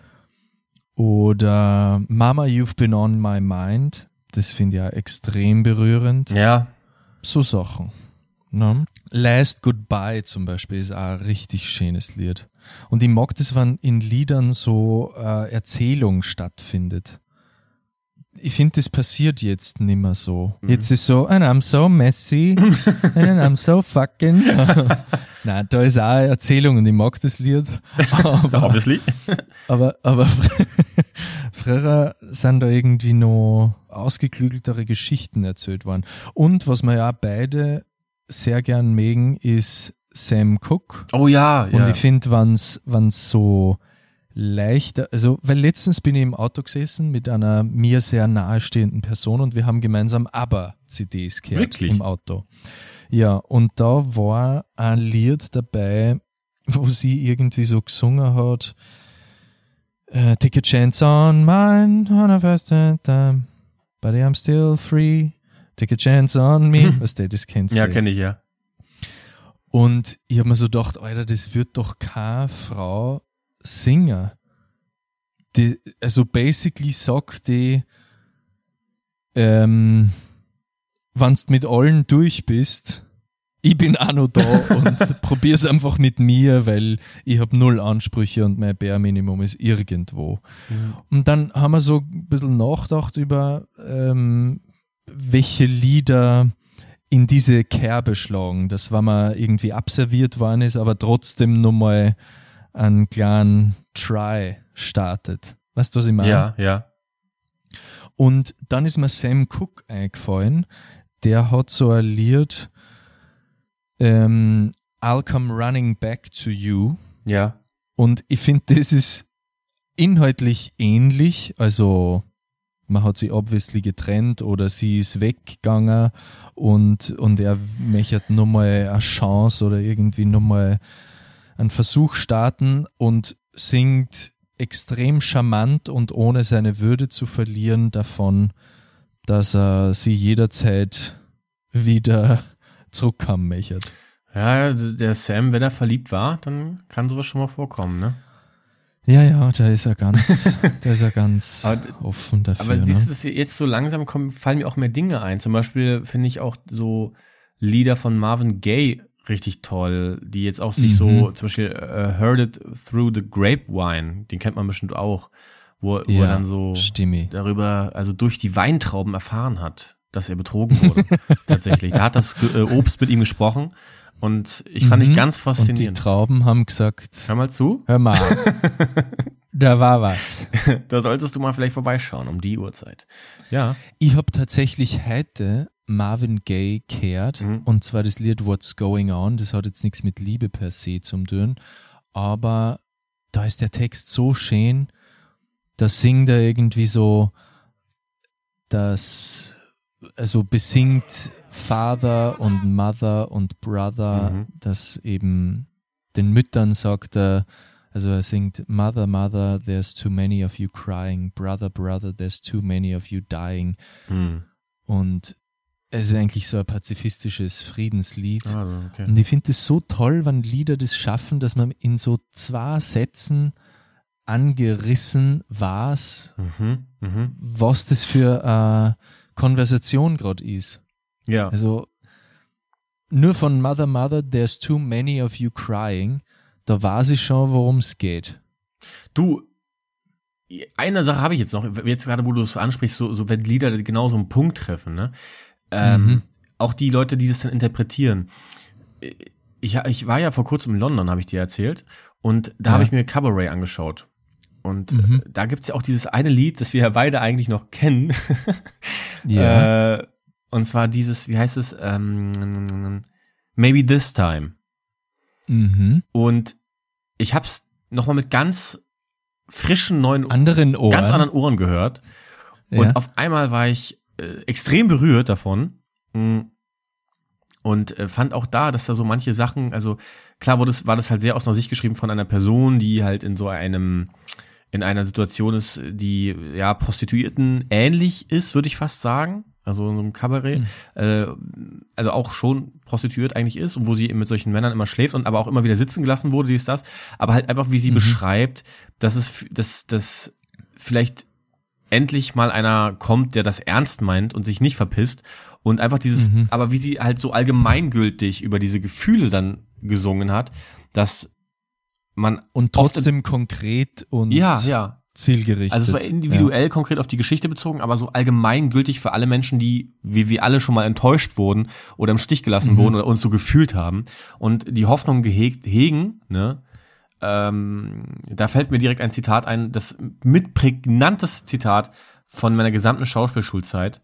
Oder Mama, You've Been On My Mind. Das finde ich auch extrem berührend. Ja. So Sachen. No? Last Goodbye zum Beispiel ist auch ein richtig schönes Lied. Und ich mag das, wenn in Liedern so äh, Erzählung stattfindet. Ich finde, das passiert jetzt nicht mehr so. Mhm. Jetzt ist so, and I'm so messy, and I'm so fucking... Nein, da ist auch eine Erzählung und ich mag das Lied. Aber, Obviously. aber, aber früher sind da irgendwie noch ausgeklügeltere Geschichten erzählt worden. Und was wir ja beide sehr gern mögen, ist Sam Cooke. Oh ja, und ja. Und ich finde, wenn's, wenn's so leichter, also, weil letztens bin ich im Auto gesessen mit einer mir sehr nahestehenden Person und wir haben gemeinsam ABBA-C Ds gehört. Wirklich? Im Auto. Ja, und da war ein Lied dabei, wo sie irgendwie so gesungen hat, uh, Take a chance on mine, on a first time, but I'm still free. Take a chance on me. Was du, das kennst du. Ja, kenne ich, ja. Und ich habe mir so gedacht, Alter, das wird doch keine Frau singen. Die, also basically sagt die, ähm, wenn du mit allen durch bist, ich bin auch noch da und probier's einfach mit mir, weil ich habe null Ansprüche und mein Bare Minimum ist irgendwo. Mhm. Und dann haben wir so ein bisschen nachgedacht über ähm, welche Lieder in diese Kerbe schlagen, dass wenn man irgendwie abserviert worden ist, aber trotzdem nochmal einen kleinen Try startet. Weißt du, was ich meine? Ja, ja. Und dann ist mir Sam Cooke eingefallen, der hat so ein Lied ähm, I'll Come Running Back to You. Ja. Und ich finde, das ist inhaltlich ähnlich, also man hat sie obviously getrennt oder sie ist weggegangen und, und er möchte nochmal eine Chance oder irgendwie nochmal einen Versuch starten und singt extrem charmant und ohne seine Würde zu verlieren davon, dass er sie jederzeit wieder zurückkommen möchte. Ja, der Sam, wenn er verliebt war, dann kann sowas schon mal vorkommen, ne? Ja, ja, da ist er ganz, da ist er ganz aber, offen dafür. Aber ne? dieses jetzt so langsam kommen, fallen mir auch mehr Dinge ein. Zum Beispiel finde ich auch so Lieder von Marvin Gaye richtig toll, die jetzt auch sich mhm. so, zum Beispiel uh, Heard It Through the Grapevine, den kennt man bestimmt auch, wo, wo ja, er dann so stimmig. darüber, also durch die Weintrauben erfahren hat, dass er betrogen wurde. Tatsächlich. Da hat das äh, Obst mit ihm gesprochen. Und ich fand mhm. ich ganz faszinierend. Und die Trauben haben gesagt, hör mal zu. Hör mal, da war was. Da solltest du mal vielleicht vorbeischauen um die Uhrzeit. Ja. Ich habe tatsächlich heute Marvin Gaye gehört, mhm. und zwar das Lied What's Going On. Das hat jetzt nichts mit Liebe per se zu tun, aber da ist der Text so schön, da singt er irgendwie so, dass, also besingt Father und Mother und Brother, mhm. dass eben den Müttern sagt er, also er singt Mother, Mother, there's too many of you crying, Brother, Brother, there's too many of you dying. Mhm. Und es ist eigentlich so ein pazifistisches Friedenslied. Also, okay. Und ich finde es so toll, wenn Lieder das schaffen, dass man in so zwei Sätzen angerissen war's, mhm, mh. was das für eine Konversation gerade ist. Ja. Also nur von Mother, Mother, there's too many of you crying, da weiß ich schon, worum es geht. Du, eine Sache habe ich jetzt noch, jetzt gerade, wo du es so ansprichst, so, so wenn Lieder genau so einen Punkt treffen, ne? Ähm, mhm. Auch die Leute, die das dann interpretieren. Ich, ich war ja vor kurzem in London, habe ich dir erzählt, und da ja. habe ich mir Cabaret angeschaut. Und mhm. da gibt's ja auch dieses eine Lied, das wir ja beide eigentlich noch kennen. Ja. äh, und zwar dieses, wie heißt es? Ähm, Maybe This Time. Mhm. Und ich hab's nochmal mit ganz frischen, neuen, anderen Ohren. ganz anderen Ohren gehört. Ja. Und auf einmal war ich äh, extrem berührt davon. Und äh, fand auch da, dass da so manche Sachen, also klar wurde es, war das halt sehr aus einer Sicht geschrieben von einer Person, die halt in so einem, in einer Situation ist, die ja Prostituierten ähnlich ist, würde ich fast sagen. Also in einem Kabarett, mhm. äh, also auch schon prostituiert eigentlich ist und wo sie mit solchen Männern immer schläft und aber auch immer wieder sitzen gelassen wurde, dies, das. Aber halt einfach, wie sie mhm. beschreibt, dass es, dass, dass vielleicht endlich mal einer kommt, der das ernst meint und sich nicht verpisst. Und einfach dieses, mhm. aber wie sie halt so allgemeingültig über diese Gefühle dann gesungen hat, dass man und trotzdem konkret und ja, ja. zielgerichtet. Also es war individuell ja. konkret auf die Geschichte bezogen, aber so allgemeingültig für alle Menschen, die, wie wir alle schon mal enttäuscht wurden oder im Stich gelassen mhm. wurden oder uns so gefühlt haben und die Hoffnung gehegt, hegen, ne, ähm, da fällt mir direkt ein Zitat ein, das mitprägnanteste Zitat von meiner gesamten Schauspielschulzeit,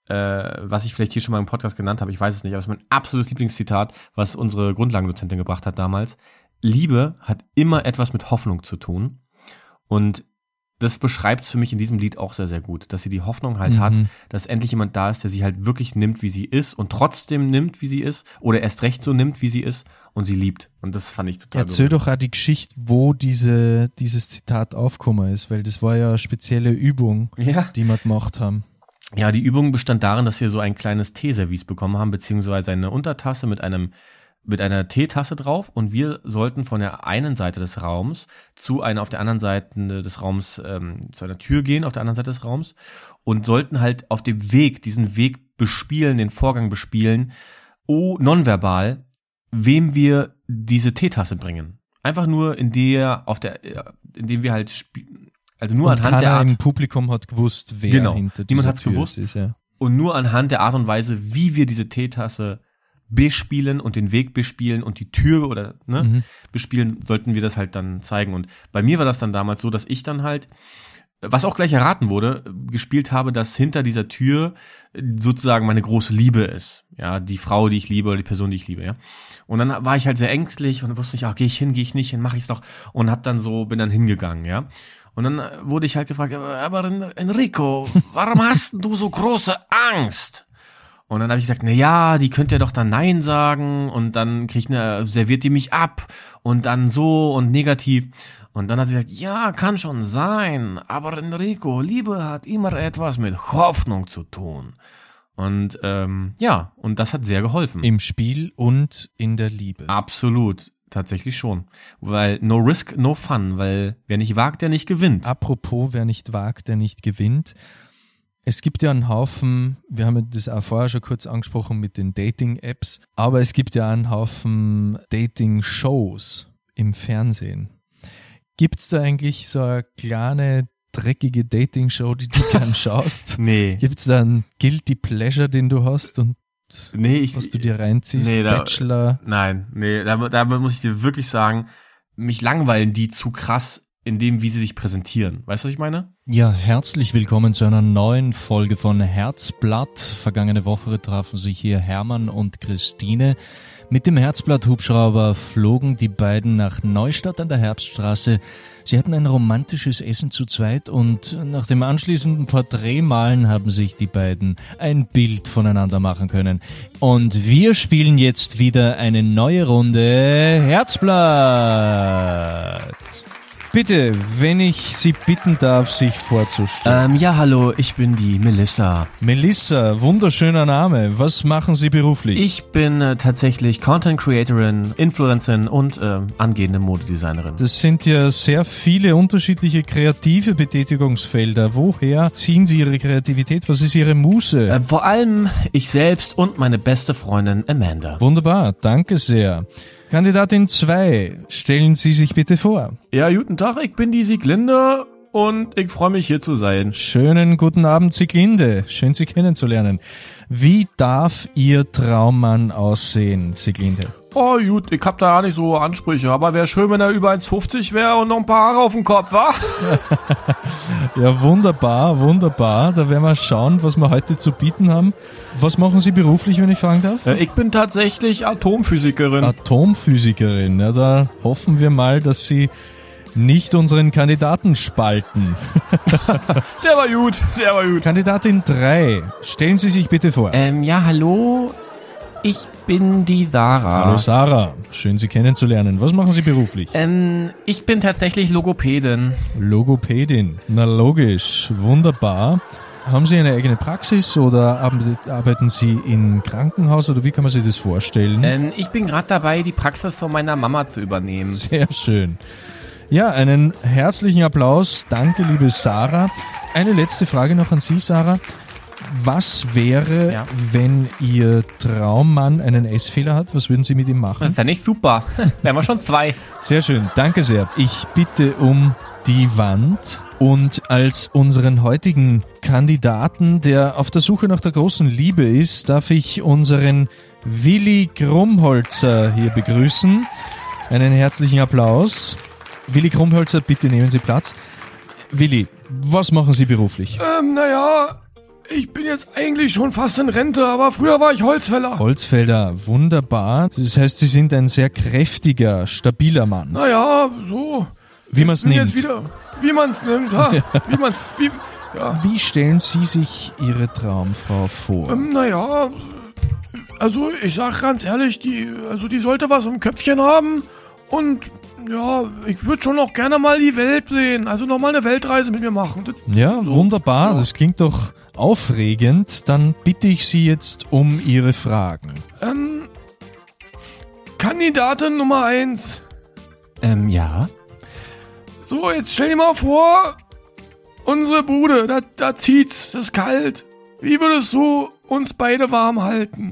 äh, was ich vielleicht hier schon mal im Podcast genannt habe, ich weiß es nicht, aber es ist mein absolutes Lieblingszitat, was unsere Grundlagendozentin gebracht hat damals. Liebe hat immer etwas mit Hoffnung zu tun und das beschreibt es für mich in diesem Lied auch sehr, sehr gut, dass sie die Hoffnung halt mhm. hat, dass endlich jemand da ist, der sie halt wirklich nimmt, wie sie ist und trotzdem nimmt, wie sie ist oder erst recht so nimmt, wie sie ist und sie liebt. Und das fand ich total Erzähl doch auch die Geschichte, wo diese dieses Zitat aufgekommen ist, weil das war ja eine spezielle Übung, ja. die wir gemacht haben. Ja, die Übung bestand darin, dass wir so ein kleines Teeservice bekommen haben, beziehungsweise eine Untertasse mit einem mit einer Teetasse drauf und wir sollten von der einen Seite des Raums zu einer auf der anderen Seite des Raums ähm, zu einer Tür gehen, auf der anderen Seite des Raums und sollten halt auf dem Weg, diesen Weg bespielen, den Vorgang bespielen, oh, nonverbal, wem wir diese Teetasse bringen. Einfach nur in der, auf der, indem wir halt spielen, also nur und anhand der Art. Im Publikum hat gewusst, wer genau, hinter dieser niemand hat's Tür gewusst. ist. Ja. Und nur anhand der Art und Weise, wie wir diese Teetasse bespielen und den Weg bespielen und die Tür oder ne mhm. bespielen, sollten wir das halt dann zeigen. Und bei mir war das dann damals so, dass ich dann halt, was auch gleich erraten wurde, gespielt habe, dass hinter dieser Tür sozusagen meine große Liebe ist. Ja, die Frau, die ich liebe oder die Person, die ich liebe, ja. Und dann war ich halt sehr ängstlich und wusste nicht, ach, gehe ich hin, gehe ich nicht hin, mache ich's doch. Und hab dann so, bin dann hingegangen, ja. Und dann wurde ich halt gefragt, aber Enrico, warum hast du so große Angst? Und dann habe ich gesagt, na ja, die könnt ihr doch dann Nein sagen und dann kriegt eine, serviert die mich ab und dann so und negativ. Und dann hat sie gesagt, ja, kann schon sein, aber Enrico, Liebe hat immer etwas mit Hoffnung zu tun. Und ähm, ja, und das hat sehr geholfen. Im Spiel und in der Liebe. Absolut, tatsächlich schon. Weil no risk, no fun, weil wer nicht wagt, der nicht gewinnt. Apropos, wer nicht wagt, der nicht gewinnt. Es gibt ja einen Haufen, wir haben das auch vorher schon kurz angesprochen mit den Dating-Apps, aber es gibt ja einen Haufen Dating-Shows im Fernsehen. Gibt es da eigentlich so eine kleine, dreckige Dating-Show, die du gern schaust? Nee. Gibt es da einen Guilty Pleasure, den du hast und nee, ich, was du dir reinziehst? Nee, da, Bachelor? Nein, nee, da, da muss ich dir wirklich sagen, mich langweilen die zu krass in dem, wie sie sich präsentieren. Weißt du, was ich meine? Ja, herzlich willkommen zu einer neuen Folge von Herzblatt. Vergangene Woche trafen sich hier Hermann und Christine Mit dem Herzblatt-Hubschrauber flogen die beiden nach Neustadt an der Herbststraße. Sie hatten ein romantisches Essen zu zweit und nach dem anschließenden Porträtmalen haben sich die beiden ein Bild voneinander machen können. Und wir spielen jetzt wieder eine neue Runde Herzblatt. Bitte, wenn ich Sie bitten darf, sich vorzustellen. Ähm, ja, hallo, ich bin die Melissa. Melissa, wunderschöner Name. Was machen Sie beruflich? Ich bin äh, tatsächlich Content Creatorin, Influencerin und äh, angehende Modedesignerin. Das sind ja sehr viele unterschiedliche kreative Betätigungsfelder. Woher ziehen Sie Ihre Kreativität? Was ist Ihre Muse? Äh, vor allem ich selbst und meine beste Freundin Amanda. Wunderbar, danke sehr. Kandidatin zwei, stellen Sie sich bitte vor. Ja, guten Tag, ich bin die Sieglinde und ich freue mich hier zu sein. Schönen guten Abend, Sieglinde. Schön, Sie kennenzulernen. Wie darf Ihr Traummann aussehen, Sieglinde? Oh gut, ich hab da ja nicht so Ansprüche, aber wäre schön, wenn er über eins fünfzig wäre und noch ein paar Haare auf dem Kopf, wa? Ja, wunderbar, wunderbar. Da werden wir schauen, was wir heute zu bieten haben. Was machen Sie beruflich, wenn ich fragen darf? Ich bin tatsächlich Atomphysikerin. Atomphysikerin. Ja, da hoffen wir mal, dass Sie nicht unseren Kandidaten spalten. Der war gut, der war gut. Kandidatin drei, stellen Sie sich bitte vor. Ähm, ja, hallo, ich bin die Sarah. Hallo Sarah, schön Sie kennenzulernen. Was machen Sie beruflich? Ähm, ich bin tatsächlich Logopädin. Logopädin, na logisch, wunderbar. Haben Sie eine eigene Praxis oder arbeiten Sie im Krankenhaus oder wie kann man sich das vorstellen? Ähm, ich bin gerade dabei, die Praxis von meiner Mama zu übernehmen. Sehr schön. Ja, einen herzlichen Applaus. Danke, liebe Sarah. Eine letzte Frage noch an Sie, Sarah. Was wäre, ja. wenn Ihr Traummann einen Essfehler hat? Was würden Sie mit ihm machen? Das ist ja nicht super. Wären wir schon zwei. Sehr schön, danke sehr. Ich bitte um die Wand und als unseren heutigen Kandidaten, der auf der Suche nach der großen Liebe ist, darf ich unseren Willi Krumholzer hier begrüßen. Einen herzlichen Applaus. Willi Krumholzer, bitte nehmen Sie Platz. Willi, was machen Sie beruflich? Ähm, naja... Ich bin jetzt eigentlich schon fast in Rente, aber früher war ich Holzfäller. Holzfäller, wunderbar. Das heißt, Sie sind ein sehr kräftiger, stabiler Mann. Naja, so. Wie man es nimmt. Jetzt wieder, wie man es nimmt, ha? Wie man's, wie, ja. Wie stellen Sie sich Ihre Traumfrau vor? Ähm, naja, also ich sag ganz ehrlich, die, also die sollte was im Köpfchen haben und ja, ich würde schon auch gerne mal die Welt sehen, also nochmal eine Weltreise mit mir machen. Das, ja, so. Wunderbar, Ja. Das klingt doch aufregend. Dann bitte ich Sie jetzt um Ihre Fragen. Ähm, Kandidatin Nummer eins. Ähm, ja. So, jetzt stell dir mal vor, unsere Bude, da, da zieht's, das ist kalt. Wie würdest du uns beide warm halten?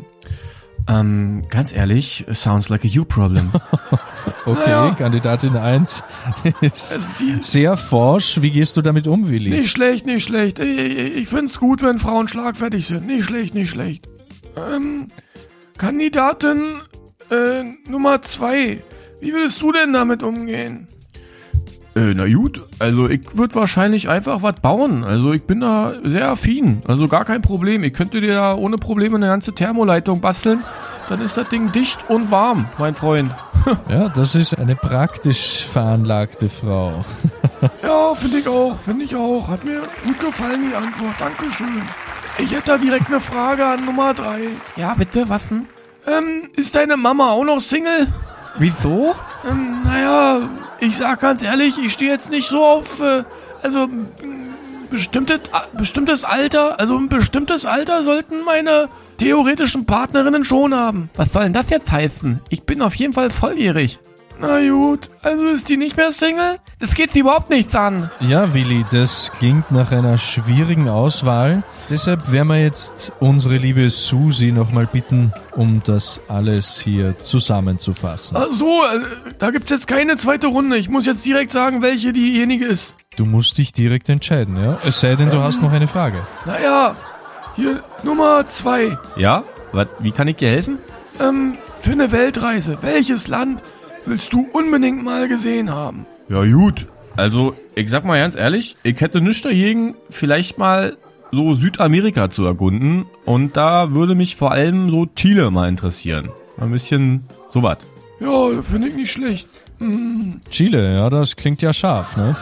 Ähm, ganz ehrlich, sounds like a you problem. Okay, Naja. Kandidatin eins ist Also die- sehr forsch. Wie gehst du damit um, Willi? Nicht schlecht, nicht schlecht. Ich, ich, ich find's gut, wenn Frauen schlagfertig sind. Nicht schlecht, nicht schlecht. Ähm, Kandidatin äh, Nummer zwei. Wie würdest du denn damit umgehen? Äh, na gut, also ich würde wahrscheinlich einfach was bauen. Also ich bin da sehr affin, also gar kein Problem. Ich könnte dir da ohne Probleme eine ganze Thermoleitung basteln. Dann ist das Ding dicht und warm, mein Freund. Ja, das ist eine praktisch veranlagte Frau. Ja, finde ich auch, finde ich auch. Hat mir gut gefallen, die Antwort. Dankeschön. Ich hätte da direkt eine Frage an Nummer drei. Ja, bitte, was denn? Ähm, ist deine Mama auch noch Single? Wieso? Ähm, naja, ich sag ganz ehrlich, ich stehe jetzt nicht so auf, äh, also, m, bestimmtes, äh, bestimmtes Alter, also ein bestimmtes Alter sollten meine theoretischen Partnerinnen schon haben. Was soll denn das jetzt heißen? Ich bin auf jeden Fall volljährig. Na gut, also ist die nicht mehr Single? Das geht sie überhaupt nichts an. Ja, Willi, das klingt nach einer schwierigen Auswahl. Deshalb werden wir jetzt unsere liebe Susi nochmal bitten, um das alles hier zusammenzufassen. Ach so, äh, da gibt's jetzt keine zweite Runde. Ich muss jetzt direkt sagen, welche diejenige ist. Du musst dich direkt entscheiden, ja? Es sei denn, du hast noch eine Frage. Naja, hier Nummer zwei. Ja? Was, wie kann ich dir helfen? Ähm, für eine Weltreise. Welches Land willst du unbedingt mal gesehen haben? Ja gut, also ich sag mal ganz ehrlich, ich hätte nichts dagegen, vielleicht mal so Südamerika zu erkunden und da würde mich vor allem so Chile mal interessieren. Ein bisschen sowas. Ja, finde ich nicht schlecht. Chile, ja, das klingt ja scharf, ne?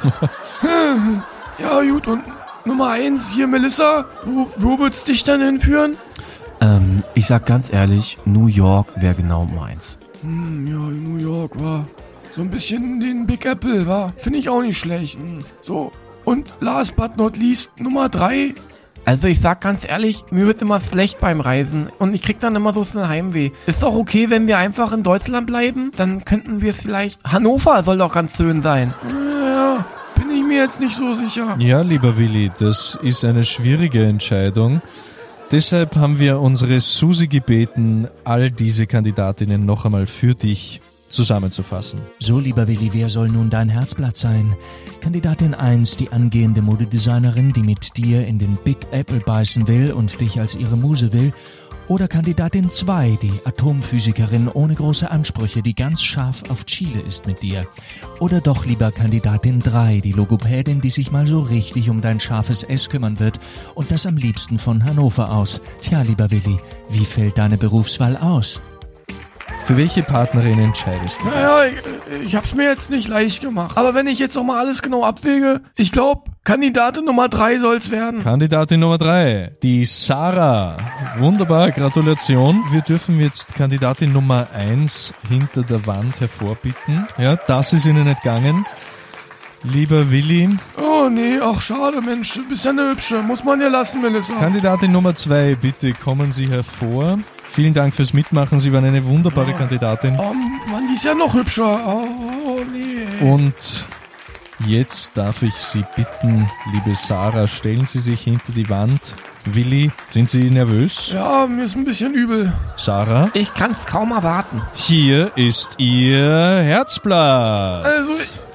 Ja, gut, und Nummer eins, hier Melissa, wo, wo wird's dich dann hinführen? Ähm, ich sag ganz ehrlich, New York wäre genau meins. Hm, ja, New York war so ein bisschen den Big Apple, war. Finde ich auch nicht schlecht. Hm, so, und last but not least, Nummer drei. Also ich sag ganz ehrlich, mir wird immer schlecht beim Reisen und ich krieg dann immer so ein Heimweh. Ist doch okay, wenn wir einfach in Deutschland bleiben? Dann könnten wir vielleicht... Hannover soll doch ganz schön sein. Ja, bin ich mir jetzt nicht so sicher. Ja, lieber Willi, das ist eine schwierige Entscheidung. Deshalb haben wir unsere Susi gebeten, all diese Kandidatinnen noch einmal für dich zusammenzufassen. So, lieber Willi, wer soll nun dein Herzblatt sein? Kandidatin eins, die angehende Modedesignerin, die mit dir in den Big Apple beißen will und dich als ihre Muse will. Oder Kandidatin zwei, die Atomphysikerin ohne große Ansprüche, die ganz scharf auf Chile ist mit dir. Oder doch lieber Kandidatin drei, die Logopädin, die sich mal so richtig um dein scharfes S kümmern wird und das am liebsten von Hannover aus. Tja, lieber Willi, wie fällt deine Berufswahl aus? Für welche Partnerin entscheidest du? Naja, ich, ich hab's mir jetzt nicht leicht gemacht. Aber wenn ich jetzt nochmal alles genau abwäge, ich glaube, Kandidatin Nummer drei soll's werden. Kandidatin Nummer drei, die Sarah. Wunderbar, Gratulation. Wir dürfen jetzt Kandidatin Nummer eins hinter der Wand hervorbitten. Ja, das ist Ihnen nicht gegangen. Lieber Willi. Oh nee, ach schade, Mensch, du bist ja eine Hübsche. Muss man ja lassen, Melissa. Kandidatin Nummer zwei, bitte kommen Sie hervor. Vielen Dank fürs Mitmachen, Sie waren eine wunderbare oh, Kandidatin. Oh Mann, die ist ja noch hübscher. Oh, oh nee. Und jetzt darf ich Sie bitten, liebe Sarah, stellen Sie sich hinter die Wand. Willi, sind Sie nervös? Ja, mir ist ein bisschen übel. Sarah? Ich kann's kaum erwarten. Hier ist Ihr Herzblatt. Also,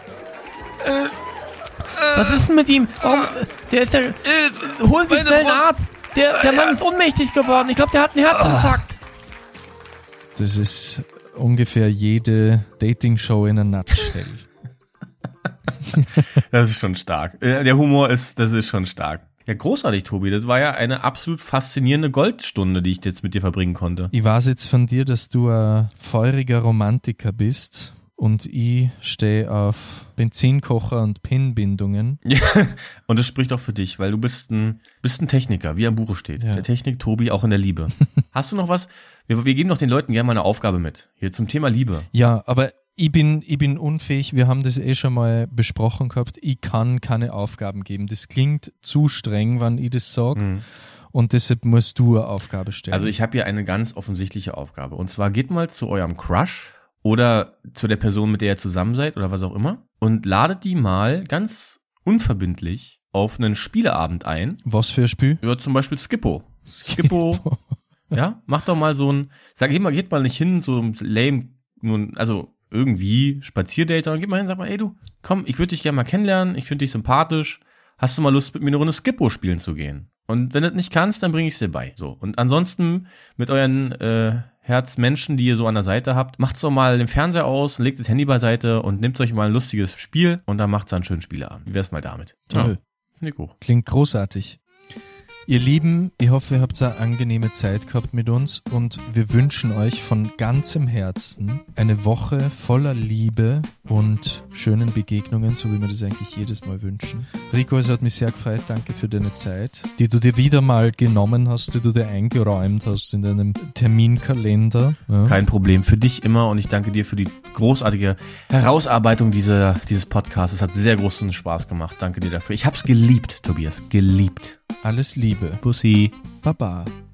äh, Was ist denn mit ihm? Warum? Der ist ja... äh, Holen Sie meine schnell einen Brust- Arzt. Der, der Mann ist ohnmächtig geworden. Ich glaube, der hat einen Herzinfarkt. Das ist ungefähr jede Dating-Show in a nutshell. Das ist schon stark. Äh, Der Humor ist, das ist schon stark. Ja, großartig, Tobi. Das war ja eine absolut faszinierende Goldstunde, die ich jetzt mit dir verbringen konnte. Ich weiß jetzt von dir, dass du ein feuriger Romantiker bist und ich stehe auf Benzinkocher und Pinbindungen. Ja, und das spricht auch für dich, weil du bist ein, bist ein Techniker, wie am Buche steht. Ja. Der Technik, Tobi, auch in der Liebe. Hast du noch was? Wir, wir geben doch den Leuten gerne mal eine Aufgabe mit. Hier zum Thema Liebe. Ja, aber ich bin, ich bin unfähig, wir haben das eh schon mal besprochen gehabt, ich kann keine Aufgaben geben. Das klingt zu streng, wenn ich das sage. Mhm. Und deshalb musst du eine Aufgabe stellen. Also ich habe hier eine ganz offensichtliche Aufgabe. Und zwar geht mal zu eurem Crush oder zu der Person, mit der ihr zusammen seid oder was auch immer und ladet die mal ganz unverbindlich auf einen Spieleabend ein. Was für ein Spiel? Ja, zum Beispiel Skippo. Skippo. Ja, macht doch mal so ein, sag, geht mal, geht mal nicht hin, so lame, nun, also irgendwie Spazierdate, sondern geht mal hin, sag mal, ey du, komm, ich würde dich gerne mal kennenlernen, ich finde dich sympathisch, hast du mal Lust, mit mir eine Runde Skippo spielen zu gehen? Und wenn du das nicht kannst, dann bring ich es dir bei. So. Und ansonsten mit euren äh, Herzmenschen, die ihr so an der Seite habt, macht's doch mal den Fernseher aus, legt das Handy beiseite und nehmt euch mal ein lustiges Spiel und dann macht's einen schönen Spieleabend. Wie wär's mal damit? Toll. Ja, finde ich auch. Klingt großartig. Ihr Lieben, ich hoffe, ihr habt eine angenehme Zeit gehabt mit uns und wir wünschen euch von ganzem Herzen eine Woche voller Liebe und schönen Begegnungen, so wie wir das eigentlich jedes Mal wünschen. Rico, es hat mich sehr gefreut. Danke für deine Zeit, die du dir wieder mal genommen hast, die du dir eingeräumt hast in deinem Terminkalender. Ja. Kein Problem. Für dich immer und ich danke dir für die großartige Herausarbeitung dieser, dieses Podcasts. Es hat sehr großen Spaß gemacht. Danke dir dafür. Ich hab's geliebt, Tobias. Geliebt. Alles Liebe. Pussy. Baba.